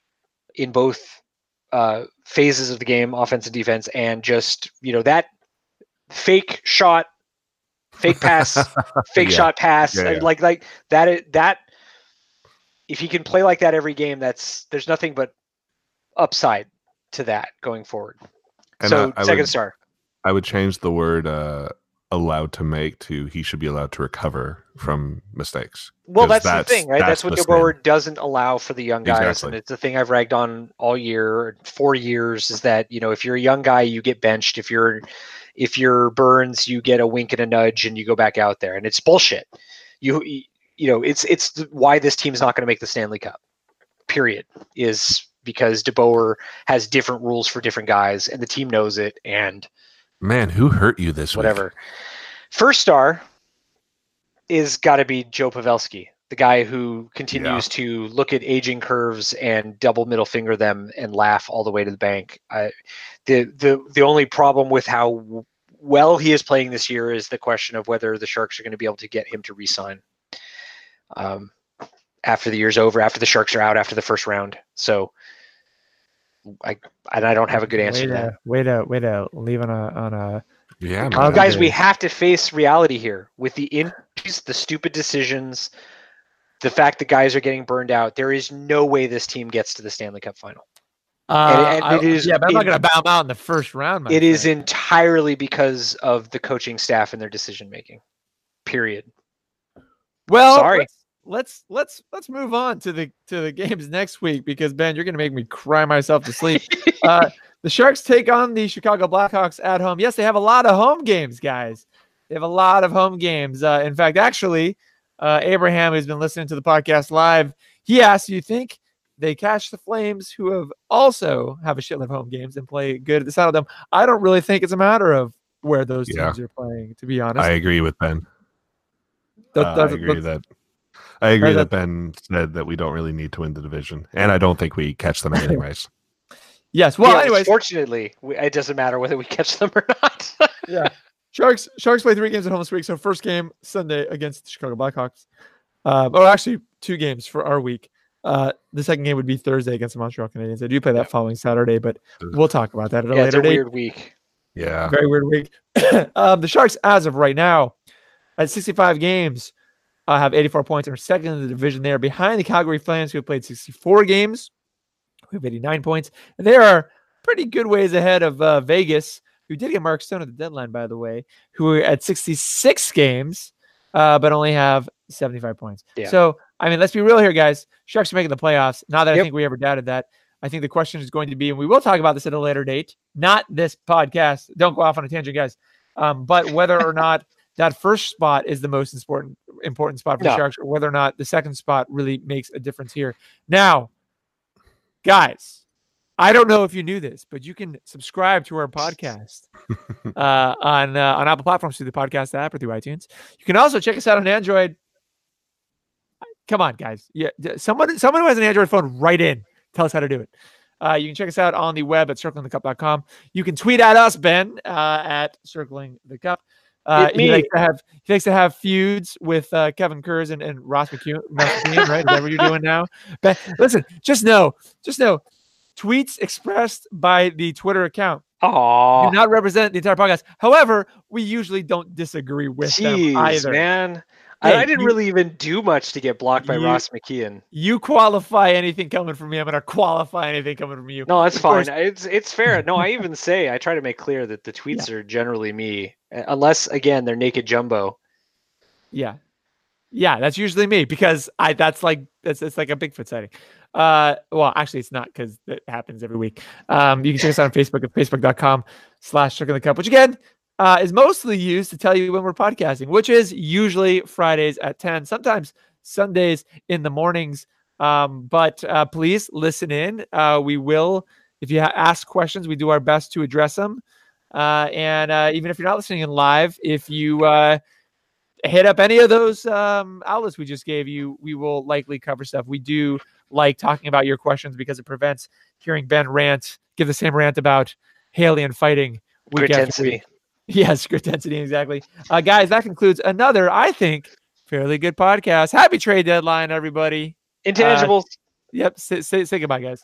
in both uh, phases of the game, offense and defense, and just, you know, that fake shot, fake pass, fake yeah. shot pass, yeah, yeah. like like that. That if he can play like that every game, that's there's nothing but upside to that going forward. And so I, I second would, star. I would change the word uh, allowed to make to he should be allowed to recover from mistakes. Well, that's, that's the thing, right? That's, that's what DeBoer doesn't allow for the young guys. Exactly. And it's the thing I've ragged on all year, four years, is that, you know, if you're a young guy, you get benched. If you're if you're Burns, you get a wink and a nudge and you go back out there. And it's bullshit. You you know, it's it's why this team's not going to make the Stanley Cup, period, is because DeBoer has different rules for different guys, and the team knows it. And man, who hurt you this whatever. week? First star is got to be Joe Pavelski, the guy who continues yeah. to look at aging curves and double middle finger them and laugh all the way to the bank. I, the the the only problem with how well he is playing this year is the question of whether the Sharks are going to be able to get him to re-sign um, after the year's over, after the Sharks are out after the first round. So I and I don't have a good answer way to, to that. Way to way to leave on a on a Yeah, man. guys, we have to face reality here with the injuries, the stupid decisions, the fact that guys are getting burned out. There is no way this team gets to the Stanley Cup final. Uh, and, and I, it is, yeah, but I'm in, not going to bow them out in the first round. My it friend. is entirely because of the coaching staff and their decision making. Period. Well, sorry. Let's, let's let's let's move on to the to the games next week because Ben, you're going to make me cry myself to sleep. uh, the Sharks take on the Chicago Blackhawks at home. Yes, they have a lot of home games, guys. They have a lot of home games. Uh, in fact, actually, uh, Abraham, who's been listening to the podcast live, he asked, "Do you think they catch the Flames, who have also have a shitload of home games and play good at the Saddle Dome?" I don't really think it's a matter of where those Yeah. teams are playing, to be honest. I agree with Ben. That, uh, that's, I agree that's, that I agree that, that Ben said that we don't really need to win the division, and I don't think we catch them anyways. Yes. Well, yeah, anyways, fortunately, we, it doesn't matter whether we catch them or not. yeah. Sharks Sharks play three games at home this week. So first game Sunday against the Chicago Blackhawks. Uh, oh, actually, two games for our week. Uh, the second game would be Thursday against the Montreal Canadiens. They do play that Yeah. following Saturday, but we'll talk about that at a yeah, it's later a date. weird week. Yeah. Very weird week. um, the Sharks, as of right now, at sixty-five games, uh, have eighty-four points and are second in the division. They are behind the Calgary Flames, who have played sixty-four games. We have eighty-nine points. And they are pretty good ways ahead of uh, Vegas, who did get Mark Stone at the deadline, by the way, who are at sixty-six games, uh, but only have seventy-five points. Yeah. So, I mean, let's be real here, guys. Sharks are making the playoffs. Not that Yep. I think we ever doubted that. I think the question is going to be, and we will talk about this at a later date, not this podcast. Don't go off on a tangent, guys. Um, but whether or not that first spot is the most important important spot for No. the Sharks, or whether or not the second spot really makes a difference here. Now, guys, I don't know if you knew this, but you can subscribe to our podcast uh, on uh, on Apple platforms through the podcast app or through iTunes. You can also check us out on Android. Come on, guys. Yeah, someone someone who has an Android phone, write in. Tell us how to do it. Uh, you can check us out on the web at circling the cup dot com. You can tweet at us, Ben, uh, at Circling the Cup. Uh, It he me. likes to have he likes to have feuds with uh, Kevin Kurz and, and Ross McKeon, Ross McKeon, right? Is that what you're doing now? Ben, listen, just know, just know, tweets expressed by the Twitter account Aw. do not represent the entire podcast. However, we usually don't disagree with them Jeez, either. man. I, Hey, I didn't you- really even do much to get blocked by you- Ross McKeon. You qualify anything coming from me, I'm going to qualify anything coming from you. No, that's Of fine. course- It's it's fair. No, I even say I try to make clear that the tweets are generally me, uh, unless again they're naked jumbo. Yeah. Yeah, that's usually me because I that's like that's it's like a Bigfoot sighting. Uh well, actually it's not because it happens every week. Um you can check us out on Facebook at facebook.com slash circling the cup, which again uh is mostly used to tell you when we're podcasting, which is usually Fridays at ten, sometimes Sundays in the mornings. Um, but uh please listen in. Uh we will, if you ha- ask questions, we do our best to address them. Uh and uh even if you're not listening in live, if you uh hit up any of those um, outlets we just gave you, we will likely cover stuff. We do like talking about your questions because it prevents hearing Ben rant, give the same rant about Haley and fighting. week after Intensity. week. Yes, grit density, exactly. Uh, guys, that concludes another, I think, fairly good podcast. Happy trade deadline, everybody. Intangibles. Yep, say, say, say goodbye, guys.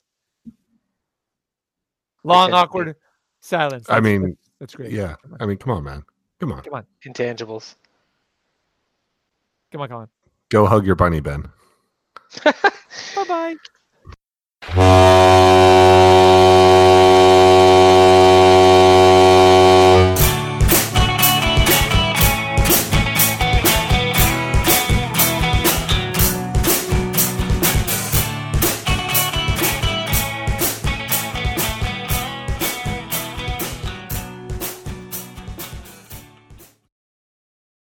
Long, Okay. awkward silence. I That's- mean, that's, that's great. Yeah. I mean, come on, man. Come on. Come on. Intangibles. Come on, come on. Go hug your bunny, Ben. Bye-bye.